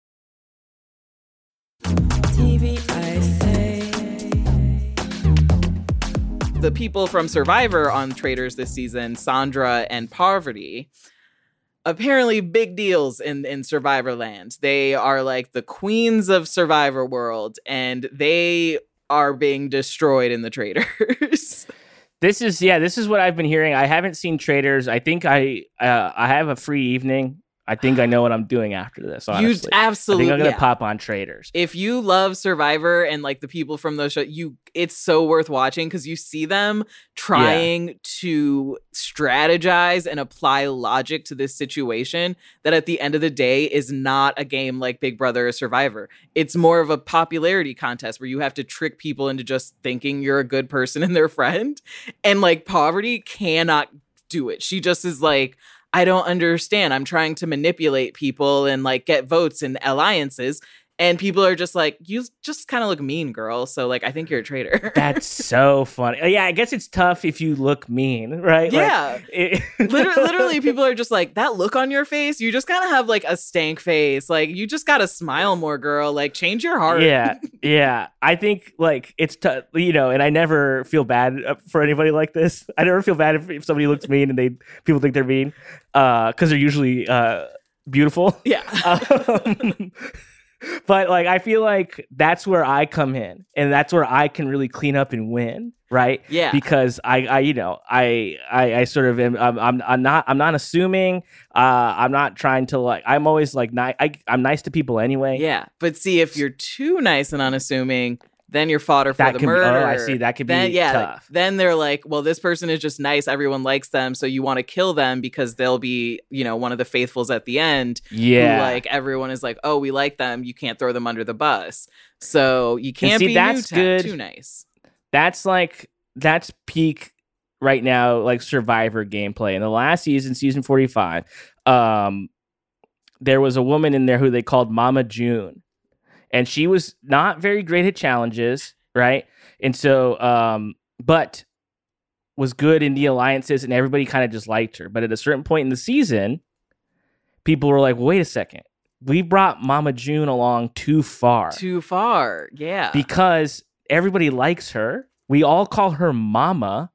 The people from Survivor on Traitors this season, Sandra and Parvati, apparently big deals in Survivor land. They are like the queens of Survivor world, and they are being destroyed in the Traitors. This is what I've been hearing. I haven't seen Traitors. I think I have a free evening. I think I know what I'm doing after this, honestly. You absolutely, I think I'm going to pop on Traitors. If you love Survivor and like the people from those shows, it's so worth watching, because you see them trying to strategize and apply logic to this situation that at the end of the day is not a game like Big Brother or Survivor. It's more of a popularity contest where you have to trick people into just thinking you're a good person and their friend. And like Parvati cannot do it. She just is like, I don't understand. I'm trying to manipulate people and like get votes and alliances. And people are just like, you just kind of look mean, girl. So like, I think you're a traitor. That's so funny. Yeah, I guess it's tough if you look mean, right? Yeah. Literally, people are just like, that look on your face, you just kind of have like a stank face. Like, you just got to smile more, girl. Like, change your heart. Yeah. I think like it's tough, and I never feel bad for anybody like this. I never feel bad if somebody looks mean and people think they're mean, because they're usually beautiful. Yeah. But like, I feel like that's where I come in, and that's where I can really clean up and win, right? Yeah. Because I sort of am. I'm not assuming. I'm not trying to like. I'm always like I'm nice to people anyway. Yeah, but see, if you're too nice and unassuming, then you're fodder for the murder. I see. That could be tough. Then they're like, well, this person is just nice. Everyone likes them. So you want to kill them because they'll be, one of the faithfuls at the end. Yeah. Who, like, everyone is like, oh, we like them. You can't throw them under the bus. So you can't be too nice. That's peak right now, like Survivor gameplay. In the last season 45, there was a woman in there who they called Mama June. And she was not very great at challenges, right? And so, but was good in the alliances, and everybody kind of just liked her. But at a certain point in the season, people were like, wait a second. We brought Mama June along too far. Too far, yeah. Because everybody likes her. We all call her Mama.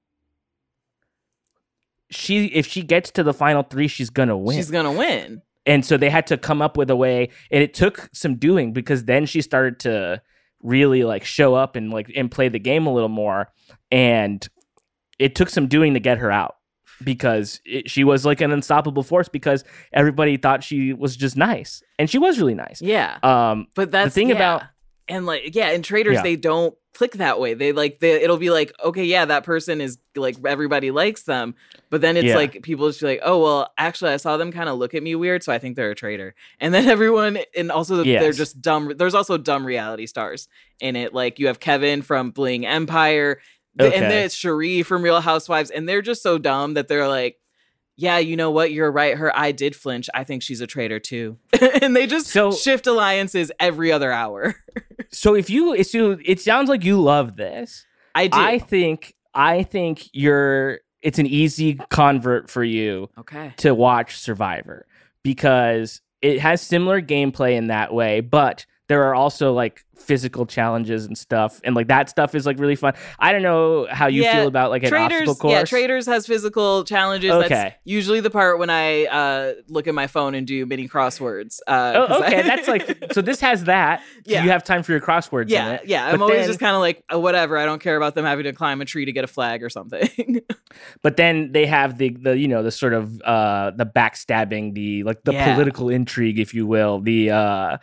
If she gets to the final 3, she's going to win. She's going to win. And so they had to come up with a way, and it took some doing, because then she started to really like show up and play the game a little more. And it took some doing to get her out, because she was like an unstoppable force, because everybody thought she was just nice, and she was really nice. Yeah. But that's the thing about, and like, yeah, in Traitors, they don't click that way. It'll be like, okay, yeah, that person is like, everybody likes them. But then it's like, people just be like, oh, well, actually, I saw them kind of look at me weird, so I think they're a traitor. And then everyone, and also they're just dumb. There's also dumb reality stars in it. Like, you have Kevin from Bling Empire, and then it's Cherie from Real Housewives, and they're just so dumb that they're like, yeah, you know what? You're right. Her eye did flinch. I think she's a traitor too. And they just shift alliances every other hour. So it sounds like you love this. I do. I think it's an easy convert for you to watch Survivor, because it has similar gameplay in that way, but there are also like physical challenges and stuff, and like that stuff is like really fun. I don't know how you feel about like an obstacle course. Yeah, Traitors has physical challenges. Okay. That's usually the part when I look at my phone and do mini crosswords. That's like, so this has that. So you have time for your crosswords. Yeah, in it. Yeah. I'm always just kind of like, whatever. I don't care about them having to climb a tree to get a flag or something. But then they have the sort of the backstabbing, the political intrigue, if you will, the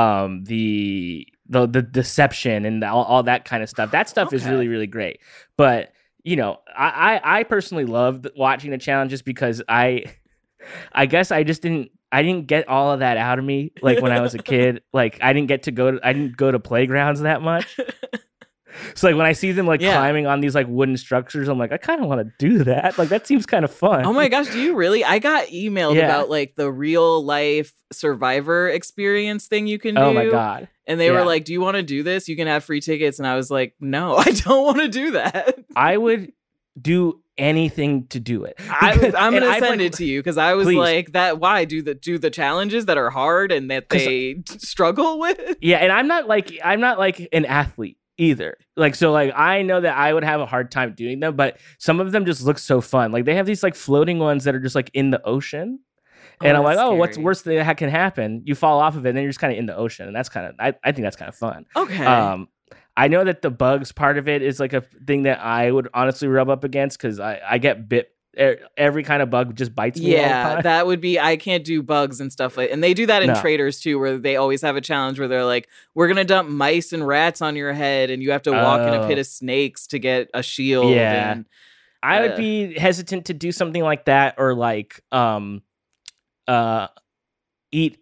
deception and all that kind of stuff. That stuff is really, really great. But I personally loved watching the challenges, because I guess I didn't get all of that out of me. Like when I was a kid, like I didn't go to playgrounds that much. So like when I see them climbing on these like wooden structures, I'm like, I kind of want to do that. Like that seems kind of fun. Oh my gosh, do you really? I got emailed about like the real life Survivor experience thing you can do. Oh my God. And they were like, do you want to do this? You can have free tickets. And I was like, no, I don't want to do that. I would do anything to do it. I'm going to send it to you because I was like, that. Why do the challenges that are hard and that they struggle with? Yeah, and I'm not like an athlete either. Like, so like I know that I would have a hard time doing them, but some of them just look so fun. Like they have these like floating ones that are just like in the ocean. And I'm like, oh, what's worse that can happen? You fall off of it, and then you're just kind of in the ocean, and that's kind of, I think that's kind of fun. Okay. I know that the bugs part of it is like a thing that I would honestly rub up against because I get bit. Every kind of bug just bites me. all the time. That would be, I can't do bugs and stuff like, and they do that in Traders too, where they always have a challenge where they're like, we're gonna dump mice and rats on your head, and you have to walk in a pit of snakes to get a shield. Yeah, and, I would be hesitant to do something like that, or like eat,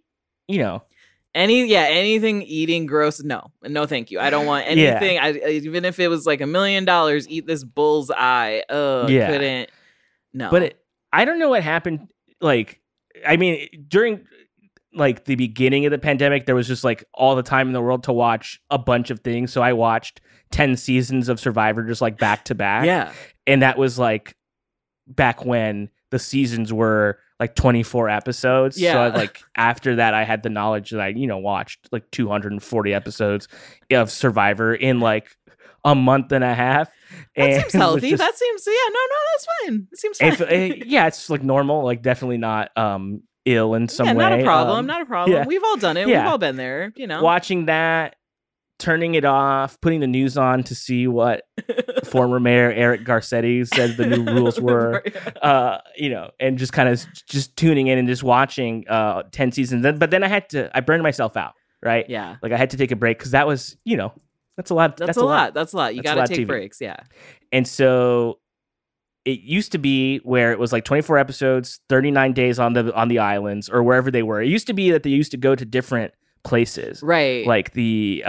anything eating gross. No, thank you. I don't want anything. Even if it was like $1 million, eat this bull's eye. Couldn't. No, but I don't know what happened. Like, I mean, during like the beginning of the pandemic, there was just like all the time in the world to watch a bunch of things. So I watched 10 seasons of Survivor just like back to back. Yeah, and that was like back when the seasons were like 24 episodes. Yeah. So like after that, I had the knowledge that I, watched like 240 episodes of Survivor in like a month and a half. That seems healthy. That seems, no, that's fine. It seems fine. It's like normal, like definitely not ill in some way. Not a problem. Not a problem. Yeah. We've all done it. Yeah. We've all been there, Watching that, turning it off, putting the news on to see what former Mayor Eric Garcetti said the new rules were, and just kind of just tuning in and just watching 10 seasons. But then I burned myself out, right? Yeah. Like I had to take a break because that was, that's a lot. That's a lot. You got to take breaks. Yeah. And so it used to be where it was like 24 episodes, 39 days on the islands or wherever they were. It used to be that they used to go to different places, right? Like the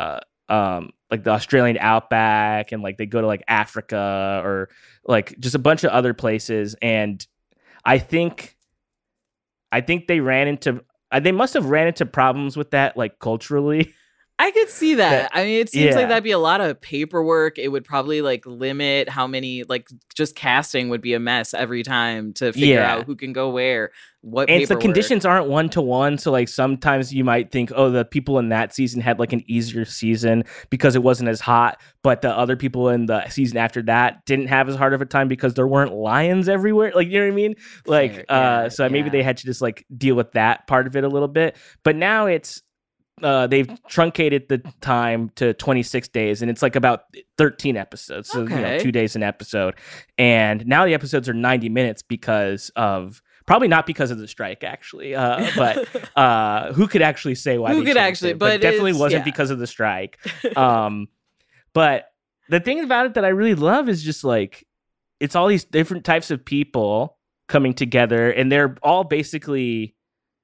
Australian outback, and like they go to like Africa or like just a bunch of other places. And I think they must have ran into problems with that, like culturally. I could see that. I mean, it seems like that'd be a lot of paperwork. It would probably like limit how many, like just casting would be a mess every time to figure out who can go where, what and paperwork. The conditions aren't 1-to-1. So like sometimes you might think, oh, the people in that season had like an easier season because it wasn't as hot. But the other people in the season after that didn't have as hard of a time because there weren't lions everywhere. Like, you know what I mean? Like, so maybe they had to just like deal with that part of it a little bit. But now it's, they've truncated the time to 26 days, and it's like about 13 episodes. So, 2 days an episode. And now the episodes are 90 minutes probably not because of the strike, actually. But who could actually say why? Who could actually? But definitely wasn't because of the strike. But the thing about it that I really love is just like, it's all these different types of people coming together, and they're all basically,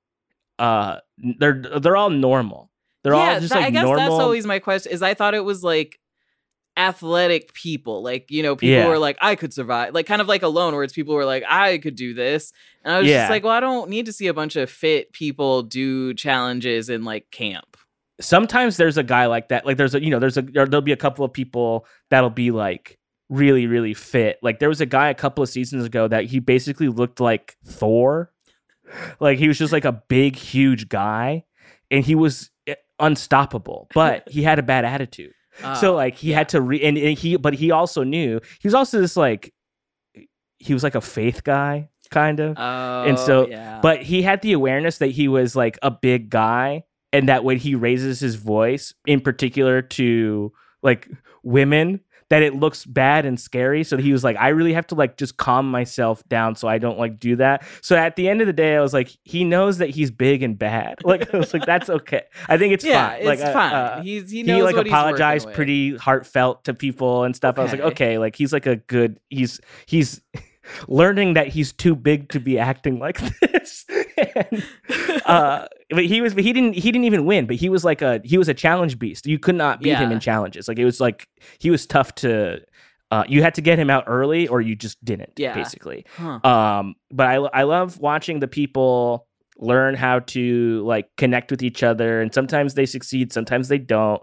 they're all normal. They're all just like I guess normal. That's always my question. Is I thought it was like athletic people, like people who are like, I could survive, like kind of like Alone, where it's people who are like, I could do this, and I was just like, well, I don't need to see a bunch of fit people do challenges in like camp. Sometimes there's a guy like that. Like there'll be a couple of people that'll be like really, really fit. Like there was a guy a couple of seasons ago that he basically looked like Thor. Like he was just like a big, huge guy, and he was unstoppable, but he had a bad attitude. So like he had to but he also knew he was also this like, he was like a faith guy kind of. And so, but he had the awareness that he was like a big guy, and that when he raises his voice in particular to like women, that it looks bad and scary. So he was like, I really have to like just calm myself down so I don't like do that. So at the end of the day, I was like, he knows that he's big and bad. Like I was like, that's okay. I think it's fine. It's fine. He knows like what apologized he's pretty heartfelt to people and stuff. I was like, okay, like he's like a good. He's learning that he's too big to be acting like this. And, but he didn't even win, but he was a challenge beast. You could not beat him in challenges. Like it was like he was tough to you had to get him out early or you just didn't, basically. But I love watching the people learn how to like connect with each other, and sometimes they succeed, sometimes they don't.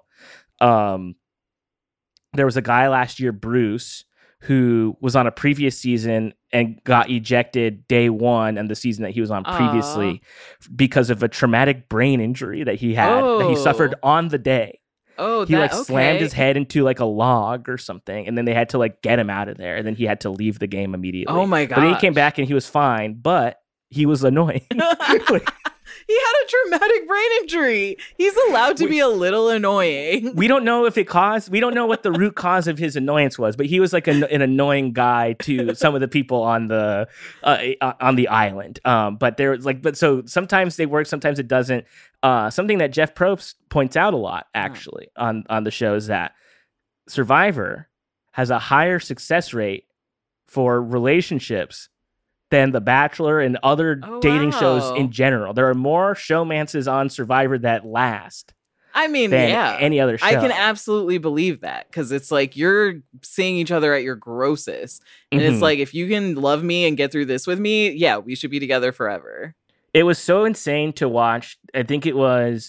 There was a guy last year, Bruce, who was on a previous season and got ejected day one and the season that he was on previously because of a traumatic brain injury that he had, that he suffered on the day. He slammed his head into like a log or something, and then they had to like get him out of there, and then he had to leave the game immediately. Oh my god! But then he came back and he was fine, but he was annoying. He had a traumatic brain injury. He's allowed to be a little annoying. We don't know we don't know what the root cause of his annoyance was, but he was like an annoying guy to some of the people on the island. But so sometimes they work, sometimes it doesn't. Something that Jeff Probst points out a lot, actually, on the show is that Survivor has a higher success rate for relationships than The Bachelor and other dating shows in general. There are more showmances on Survivor that last. I mean, than any other show. I can absolutely believe that, because it's like you're seeing each other at your grossest. And it's like, if you can love me and get through this with me, yeah, we should be together forever. It was so insane to watch. I think it must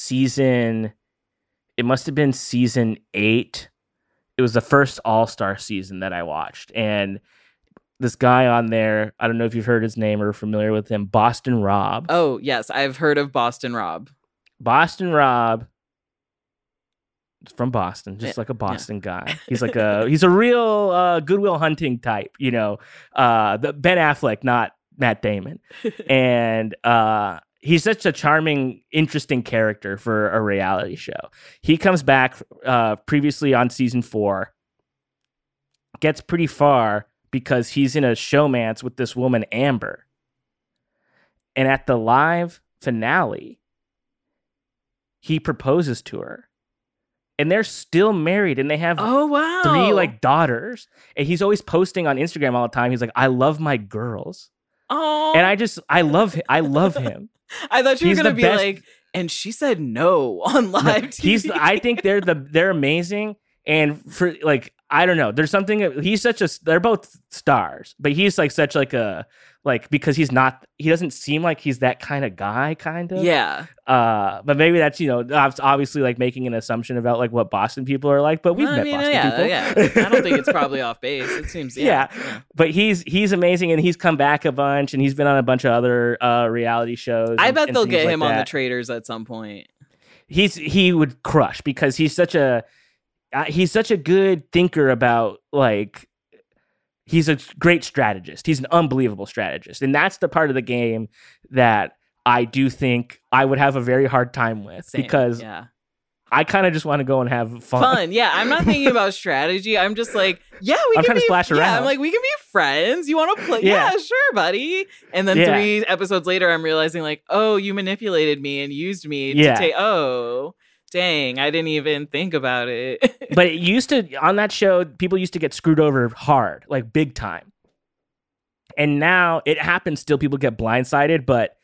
have been season 8. It was the first All-Star season that I watched. And this guy on there, I don't know if you've heard his name or are familiar with him, Boston Rob. Oh, yes, I've heard of Boston Rob. Boston Rob is from Boston, just like a Boston guy. He's a real Good Will Hunting type, the Ben Affleck, not Matt Damon. And he's such a charming, interesting character for a reality show. He comes back previously on season 4, gets pretty far, because he's in a showmance with this woman, Amber. And at the live finale, he proposes to her. And they're still married, and they have 3 daughters. And he's always posting on Instagram all the time. He's like, I love my girls. Oh. And I love him. I thought you were going to be like, and she said no on live TV. I think they're amazing. And for like, I don't know, there's something, they're both stars, but he's like such like a, like, because he doesn't seem like he's that kind of guy, kind of. Yeah. But maybe that's, obviously like making an assumption about like what Boston people are like, but we've met Boston people. Yeah. I don't think it's probably off base. It seems, yeah. But he's amazing, and he's come back a bunch, and he's been on a bunch of other reality shows. I bet they'll get him on the Traitors at some point. He would crush, because he's such a good thinker about, like, he's a great strategist. He's an unbelievable strategist. And that's the part of the game that I do think I would have a very hard time with. Same, because I kind of just want to go and have fun. Yeah, I'm not thinking about strategy. I'm just like, I'm trying to splash around. Yeah, I'm like, we can be friends. You want to play? Yeah, sure, buddy. And then 3 episodes later, I'm realizing like, oh, you manipulated me and used me to take, dang, I didn't even think about it. But it used to, on that show, people used to get screwed over hard, like big time. And now it happens still, people get blindsided, but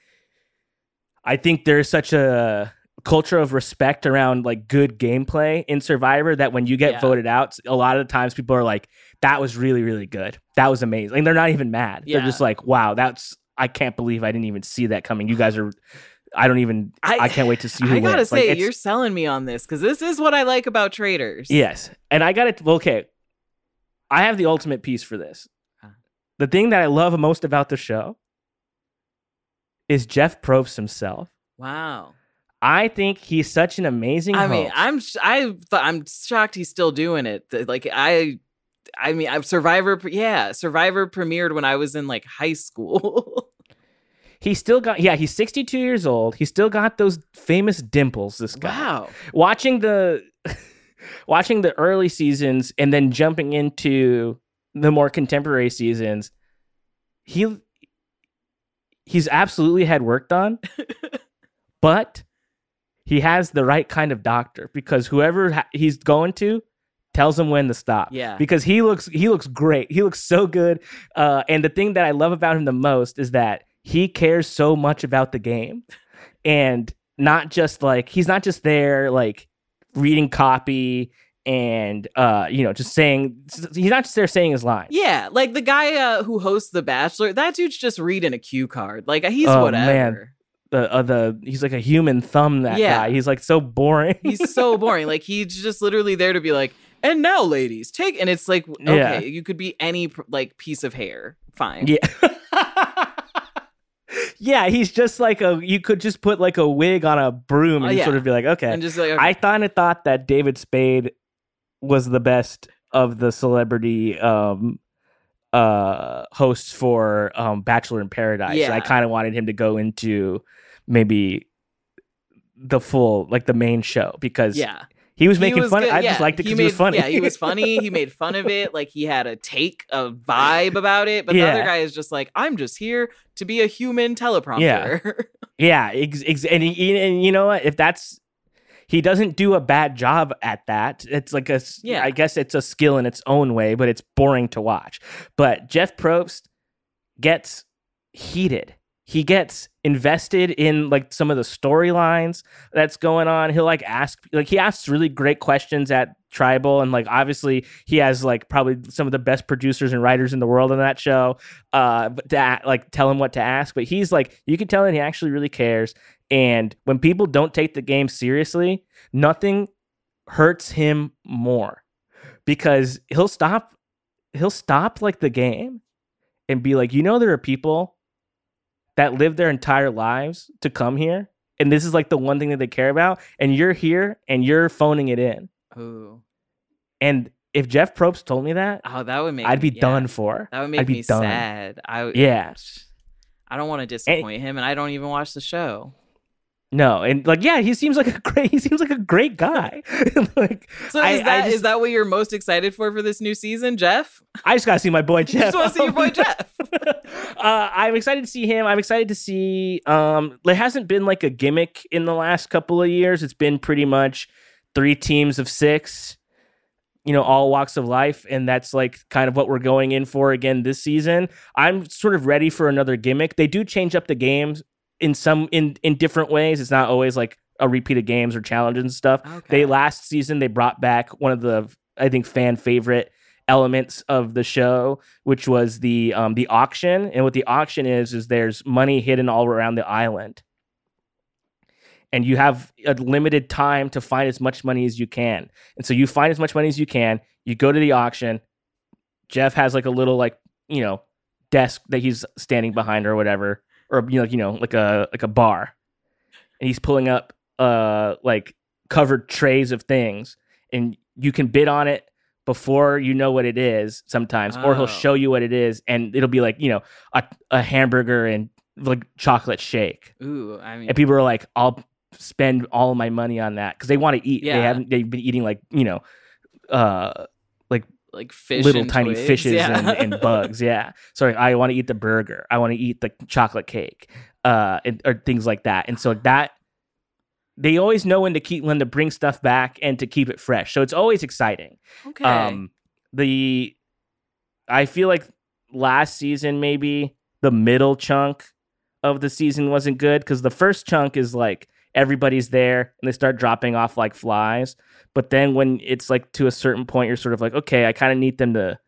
I think there's such a culture of respect around like good gameplay in Survivor that when you get voted out, a lot of the times people are like, that was really, really good. That was amazing. And they're not even mad. They're just like, wow, I can't believe I didn't even see that coming. You guys are... I can't wait to see who wins. I gotta say, you're selling me on this, because this is what I like about Traitors. Yes. And I have the ultimate piece for this. The thing that I love most about the show is Jeff Probst himself. Wow. I think he's such an amazing host. I'm shocked he's still doing it. Like, Survivor premiered when I was in like high school. He's 62 years old. He's still got those famous dimples, this guy. Wow. Watching the early seasons and then jumping into the more contemporary seasons, he's absolutely had work done, but he has the right kind of doctor, because whoever he's going to tells him when to stop. Yeah. Because he looks great. He looks so good. And the thing that I love about him the most is that he cares so much about the game, and not just like, he's not just there like reading copy and just saying, he's not just there saying his lines. Yeah, like the guy who hosts The Bachelor, that dude's just reading a cue card. Like, he's whatever. Man. he's like a human thumb. That guy. He's like so boring. He's so boring. Like he's just literally there to be like, and now ladies take, and it's like, okay, you could be any like piece of hair, fine. Yeah. Yeah, he's just like you could just put like a wig on a broom and sort of be like, okay. And just like, okay. I kind of thought that David Spade was the best of the celebrity hosts for Bachelor in Paradise. Yeah. I kind of wanted him to go into maybe the full, like the main show, because he was making fun. I just liked it because he was funny. Yeah, he was funny. He made fun of it. Like he had a vibe about it. But the other guy is just like, I'm just here to be a human teleprompter. Yeah. And you know what? If that's, he doesn't do a bad job at that. It's like I guess it's a skill in its own way, but it's boring to watch. But Jeff Probst gets heated. He gets invested in like some of the storylines that's going on. He'll he asks really great questions at Tribal, and like obviously he has like probably some of the best producers and writers in the world on that show. But to like tell him what to ask, but he's like, you can tell that he actually really cares. And when people don't take the game seriously, nothing hurts him more, because he'll stop like the game and be like, there are people that live their entire lives to come here, and this is like the one thing that they care about, and you're here and you're phoning it in. Ooh. And if Jeff Probst told me that, that would make I'd be done for. That would make me sad. I don't want to disappoint him, and I don't even watch the show. No, and like, he seems like a great guy. Like, so is that what you're most excited for this new season, Jeff? I just gotta see my boy Jeff. You just want to see your boy Jeff. I'm excited to see him. I'm excited to see. There hasn't been like a gimmick in the last couple of years. It's been pretty much 3 teams of 6. All walks of life, and that's like kind of what we're going in for again this season. I'm sort of ready for another gimmick. They do change up the games in different ways. It's not always like a repeat of games or challenges and stuff. Okay. Last season they brought back one of the, I think, fan favorite elements of the show, which was the auction. And what the auction is there's money hidden all around the island, and you have a limited time to find as much money as you can. And so you find as much money as you can. You go to the auction. Jeff has like a little desk that he's standing behind or whatever. Or like a bar, and he's pulling up like covered trays of things, and you can bid on it before you know what it is sometimes, or he'll show you what it is, and it'll be like a hamburger and like chocolate shake. Ooh, I mean, and people are like, I'll spend all of my money on that because they want to eat. Yeah. They've been eating like like fish, little and twigs. Fishes and bugs. Yeah. So I want to eat the burger. I want to eat the chocolate cake, or things like that. And so that they always know when to bring stuff back and to keep it fresh. So it's always exciting. Okay. I feel like last season, maybe the middle chunk of the season wasn't good, because the first chunk is like everybody's there and they start dropping off like flies. But then when it's like to a certain point, you're sort of like, okay, I kind of need them to,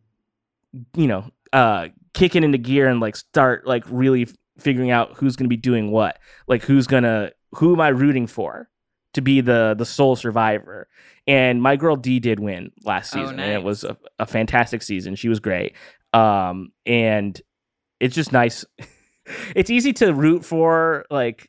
kick it into gear and like start like really figuring out who's going to be doing what. Like who am I rooting for to be the sole survivor? And my girl D did win last season. Nice. And it was a fantastic season. She was great. And it's just nice. It's easy to root for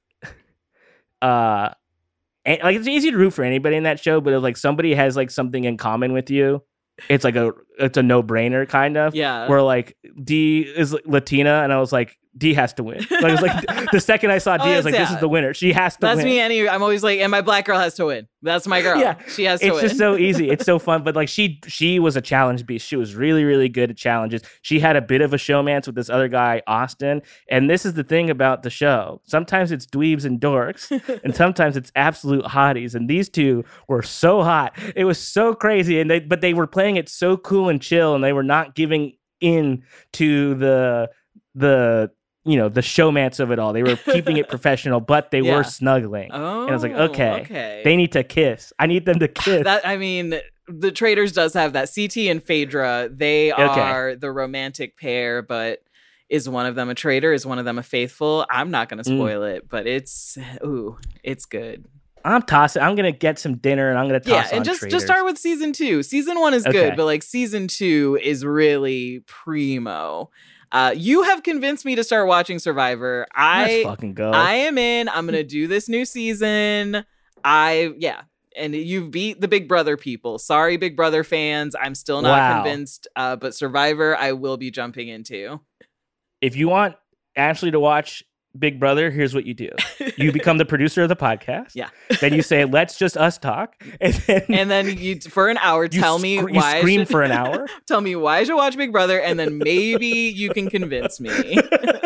it's easy to root for anybody in that show, but if like somebody has like something in common with you, it's a no-brainer kind of. Yeah. Where like D is Latina, and I was like, D has to win. Like, it was like the second I saw D, I was like, this is the winner. She has to win. That's me. I'm always like, and my black girl has to win. That's my girl. Yeah. She has to win. It's just so easy. It's so fun. But like she was a challenge beast. She was really, really good at challenges. She had a bit of a showmance with this other guy, Austin. And this is the thing about the show. Sometimes it's dweebs and dorks, and sometimes it's absolute hotties. And these two were so hot. It was so crazy. But they were playing it so cool and chill, and they were not giving in to the the showmance of it all. They were keeping it professional, but they were snuggling. Oh, and I was like, okay, they need to kiss. I need them to kiss. The Traitors does have that. CT and Phaedra, they are the romantic pair, but Is one of them a traitor? Is one of them a faithful? I'm not going to spoil it, but it's good. I'm tossing. I'm gonna get some dinner and I'm gonna toss. And just start with season 2. Season 1 is good, but like season 2 is really primo. You have convinced me to start watching Survivor. Let's fucking go. I am in. I'm gonna do this new season. And you've beat the Big Brother people. Sorry, Big Brother fans. I'm still not convinced. But Survivor, I will be jumping into. If you want Ashley to watch Big Brother, here's what you do. You become the producer of the podcast. Yeah. Then you say, let's just us talk. And then you, for an hour, tell me why. You scream for an hour. Tell me why I should watch Big Brother, and then maybe you can convince me.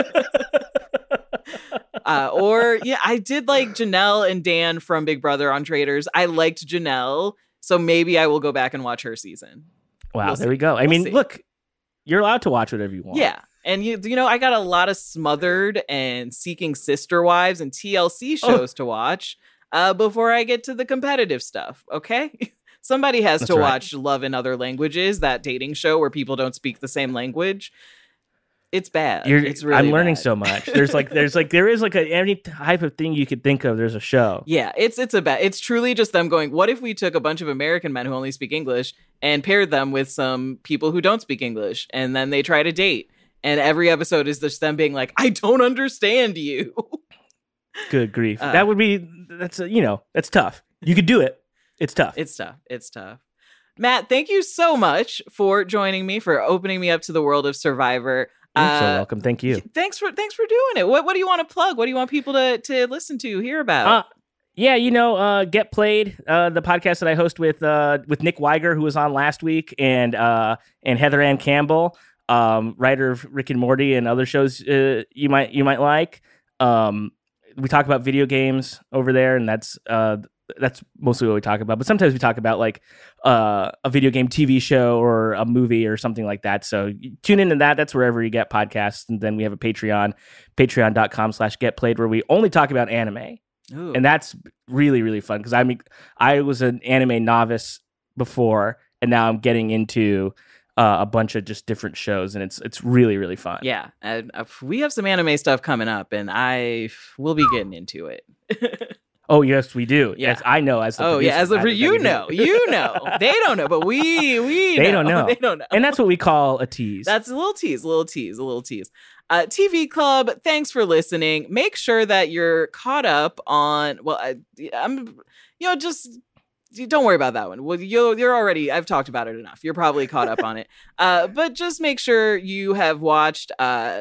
I did like Janelle and Dan from Big Brother on Traitors. I liked Janelle, so maybe I will go back and watch her season. Wow, there we go. I mean, look, you're allowed to watch whatever you want. Yeah. And you know, I got a lot of Smothered and Seeking Sister Wives and TLC shows to watch before I get to the competitive stuff. Okay, somebody has to watch Love in Other Languages, that dating show where people don't speak the same language. It's bad. It's really. I'm learning bad. so much. There is any type of thing you could think of. There's a show. Yeah, it's truly just them going, what if we took a bunch of American men who only speak English and paired them with some people who don't speak English, and then they try to date. And every episode is just them being like, I don't understand you. Good grief. That's tough. You could do it. It's tough. It's tough. Matt, thank you so much for joining me, for opening me up to the world of Survivor. You're so welcome. Thank you. Thanks for doing it. What do you want to plug? What do you want people to listen to, hear about? Get Played, the podcast that I host with Nick Weiger, who was on last week, and Heather Ann Campbell. Writer of Rick and Morty and other shows you might like. We talk about video games over there, and that's mostly what we talk about. But sometimes we talk about like a video game TV show or a movie or something like that. So tune into that. That's wherever you get podcasts. And then we have a Patreon, patreon.com/getplayed, where we only talk about anime. Ooh. And that's really, really fun because I was an anime novice before, and now I'm getting into a bunch of just different shows, and it's really, really fun. Yeah, we have some anime stuff coming up, and I will be getting into it. Oh yes, we do. Yeah. Yes, I know. As the you know, they don't know, but we they don't know. They don't know, and that's what we call a tease. That's a little tease. TV Club, thanks for listening. Make sure that you're caught up on. Well, just. Don't worry about that one. Well, you're already, I've talked about it enough. You're probably caught up on it. But just make sure you have watched,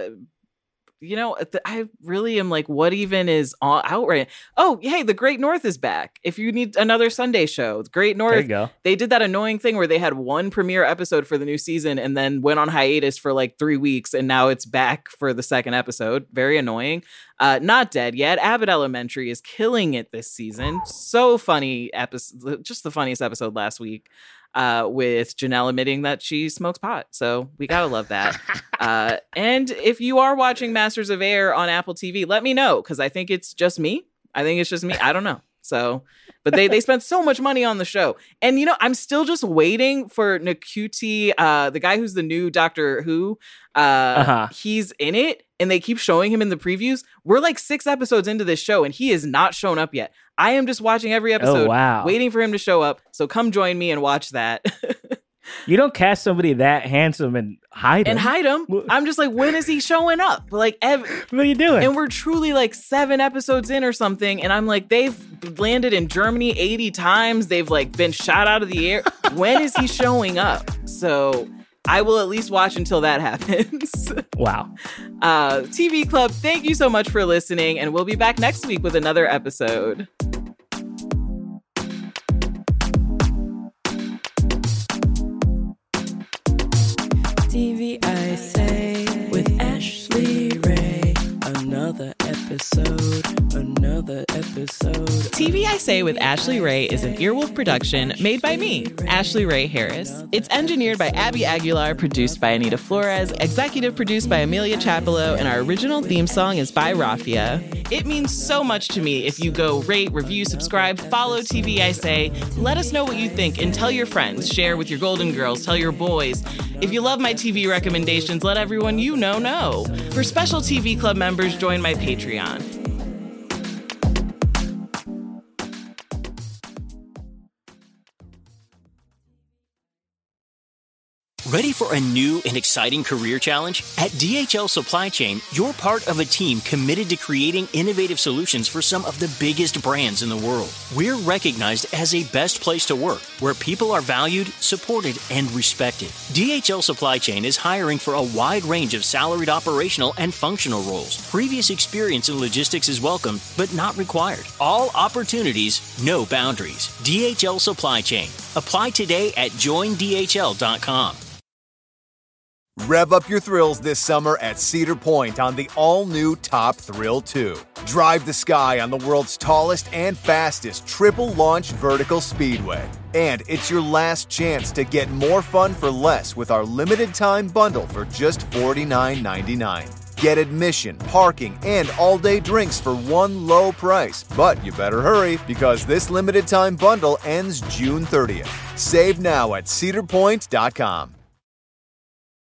I really am like, what even is out right now? Oh, hey, The Great North is back. If you need another Sunday show, The Great North, there you go. They did that annoying thing where they had one premiere episode for the new season and then went on hiatus for like 3 weeks, and now it's back for the second episode. Very annoying. Not dead yet. Abbott Elementary is killing it this season. So funny episode, just the funniest episode last week. With Janelle admitting that she smokes pot. So we gotta love that. And if you are watching Masters of Air on Apple TV, let me know, because I think it's just me. I don't know. So, but they spent so much money on the show. And, I'm still just waiting for Ncuti, the guy who's the new Doctor Who. He's in it, and they keep showing him in the previews. We're like 6 episodes into this show, and he has not shown up yet. I am just watching every episode, waiting for him to show up. So come join me and watch that. You don't cast somebody that handsome and hide him. I'm just like, when is he showing up? Like, what are you doing? And we're truly like 7 episodes in or something. And I'm like, they've landed in Germany 80 times. They've like been shot out of the air. When is he showing up? So I will at least watch until that happens. Wow. TV Club, thank you so much for listening. And we'll be back next week with another episode. TV I Say with Ashley Ray. Another episode. TV I Say with Ashley Ray is an Earwolf production made by me, Ashley Ray Harris. It's engineered by Abby Aguilar, produced by Anita Flores, executive produced by Amelia Chapello, and our original theme song is by Rafia. It means so much to me if you go rate, review, subscribe, follow TV I Say. Let us know what you think and tell your friends. Share with your Golden Girls, tell your boys. If you love my TV recommendations, let everyone you know. For special TV Club members, join my Patreon. Ready for a new and exciting career challenge? At DHL Supply Chain, you're part of a team committed to creating innovative solutions for some of the biggest brands in the world. We're recognized as a best place to work, where people are valued, supported, and respected. DHL Supply Chain is hiring for a wide range of salaried operational and functional roles. Previous experience in logistics is welcome, but not required. All opportunities, no boundaries. DHL Supply Chain. Apply today at joindhl.com. Rev up your thrills this summer at Cedar Point on the all-new Top Thrill 2. Drive the sky on the world's tallest and fastest triple-launch vertical speedway. And it's your last chance to get more fun for less with our limited-time bundle for just $49.99. Get admission, parking, and all-day drinks for one low price. But you better hurry, because this limited-time bundle ends June 30th. Save now at cedarpoint.com.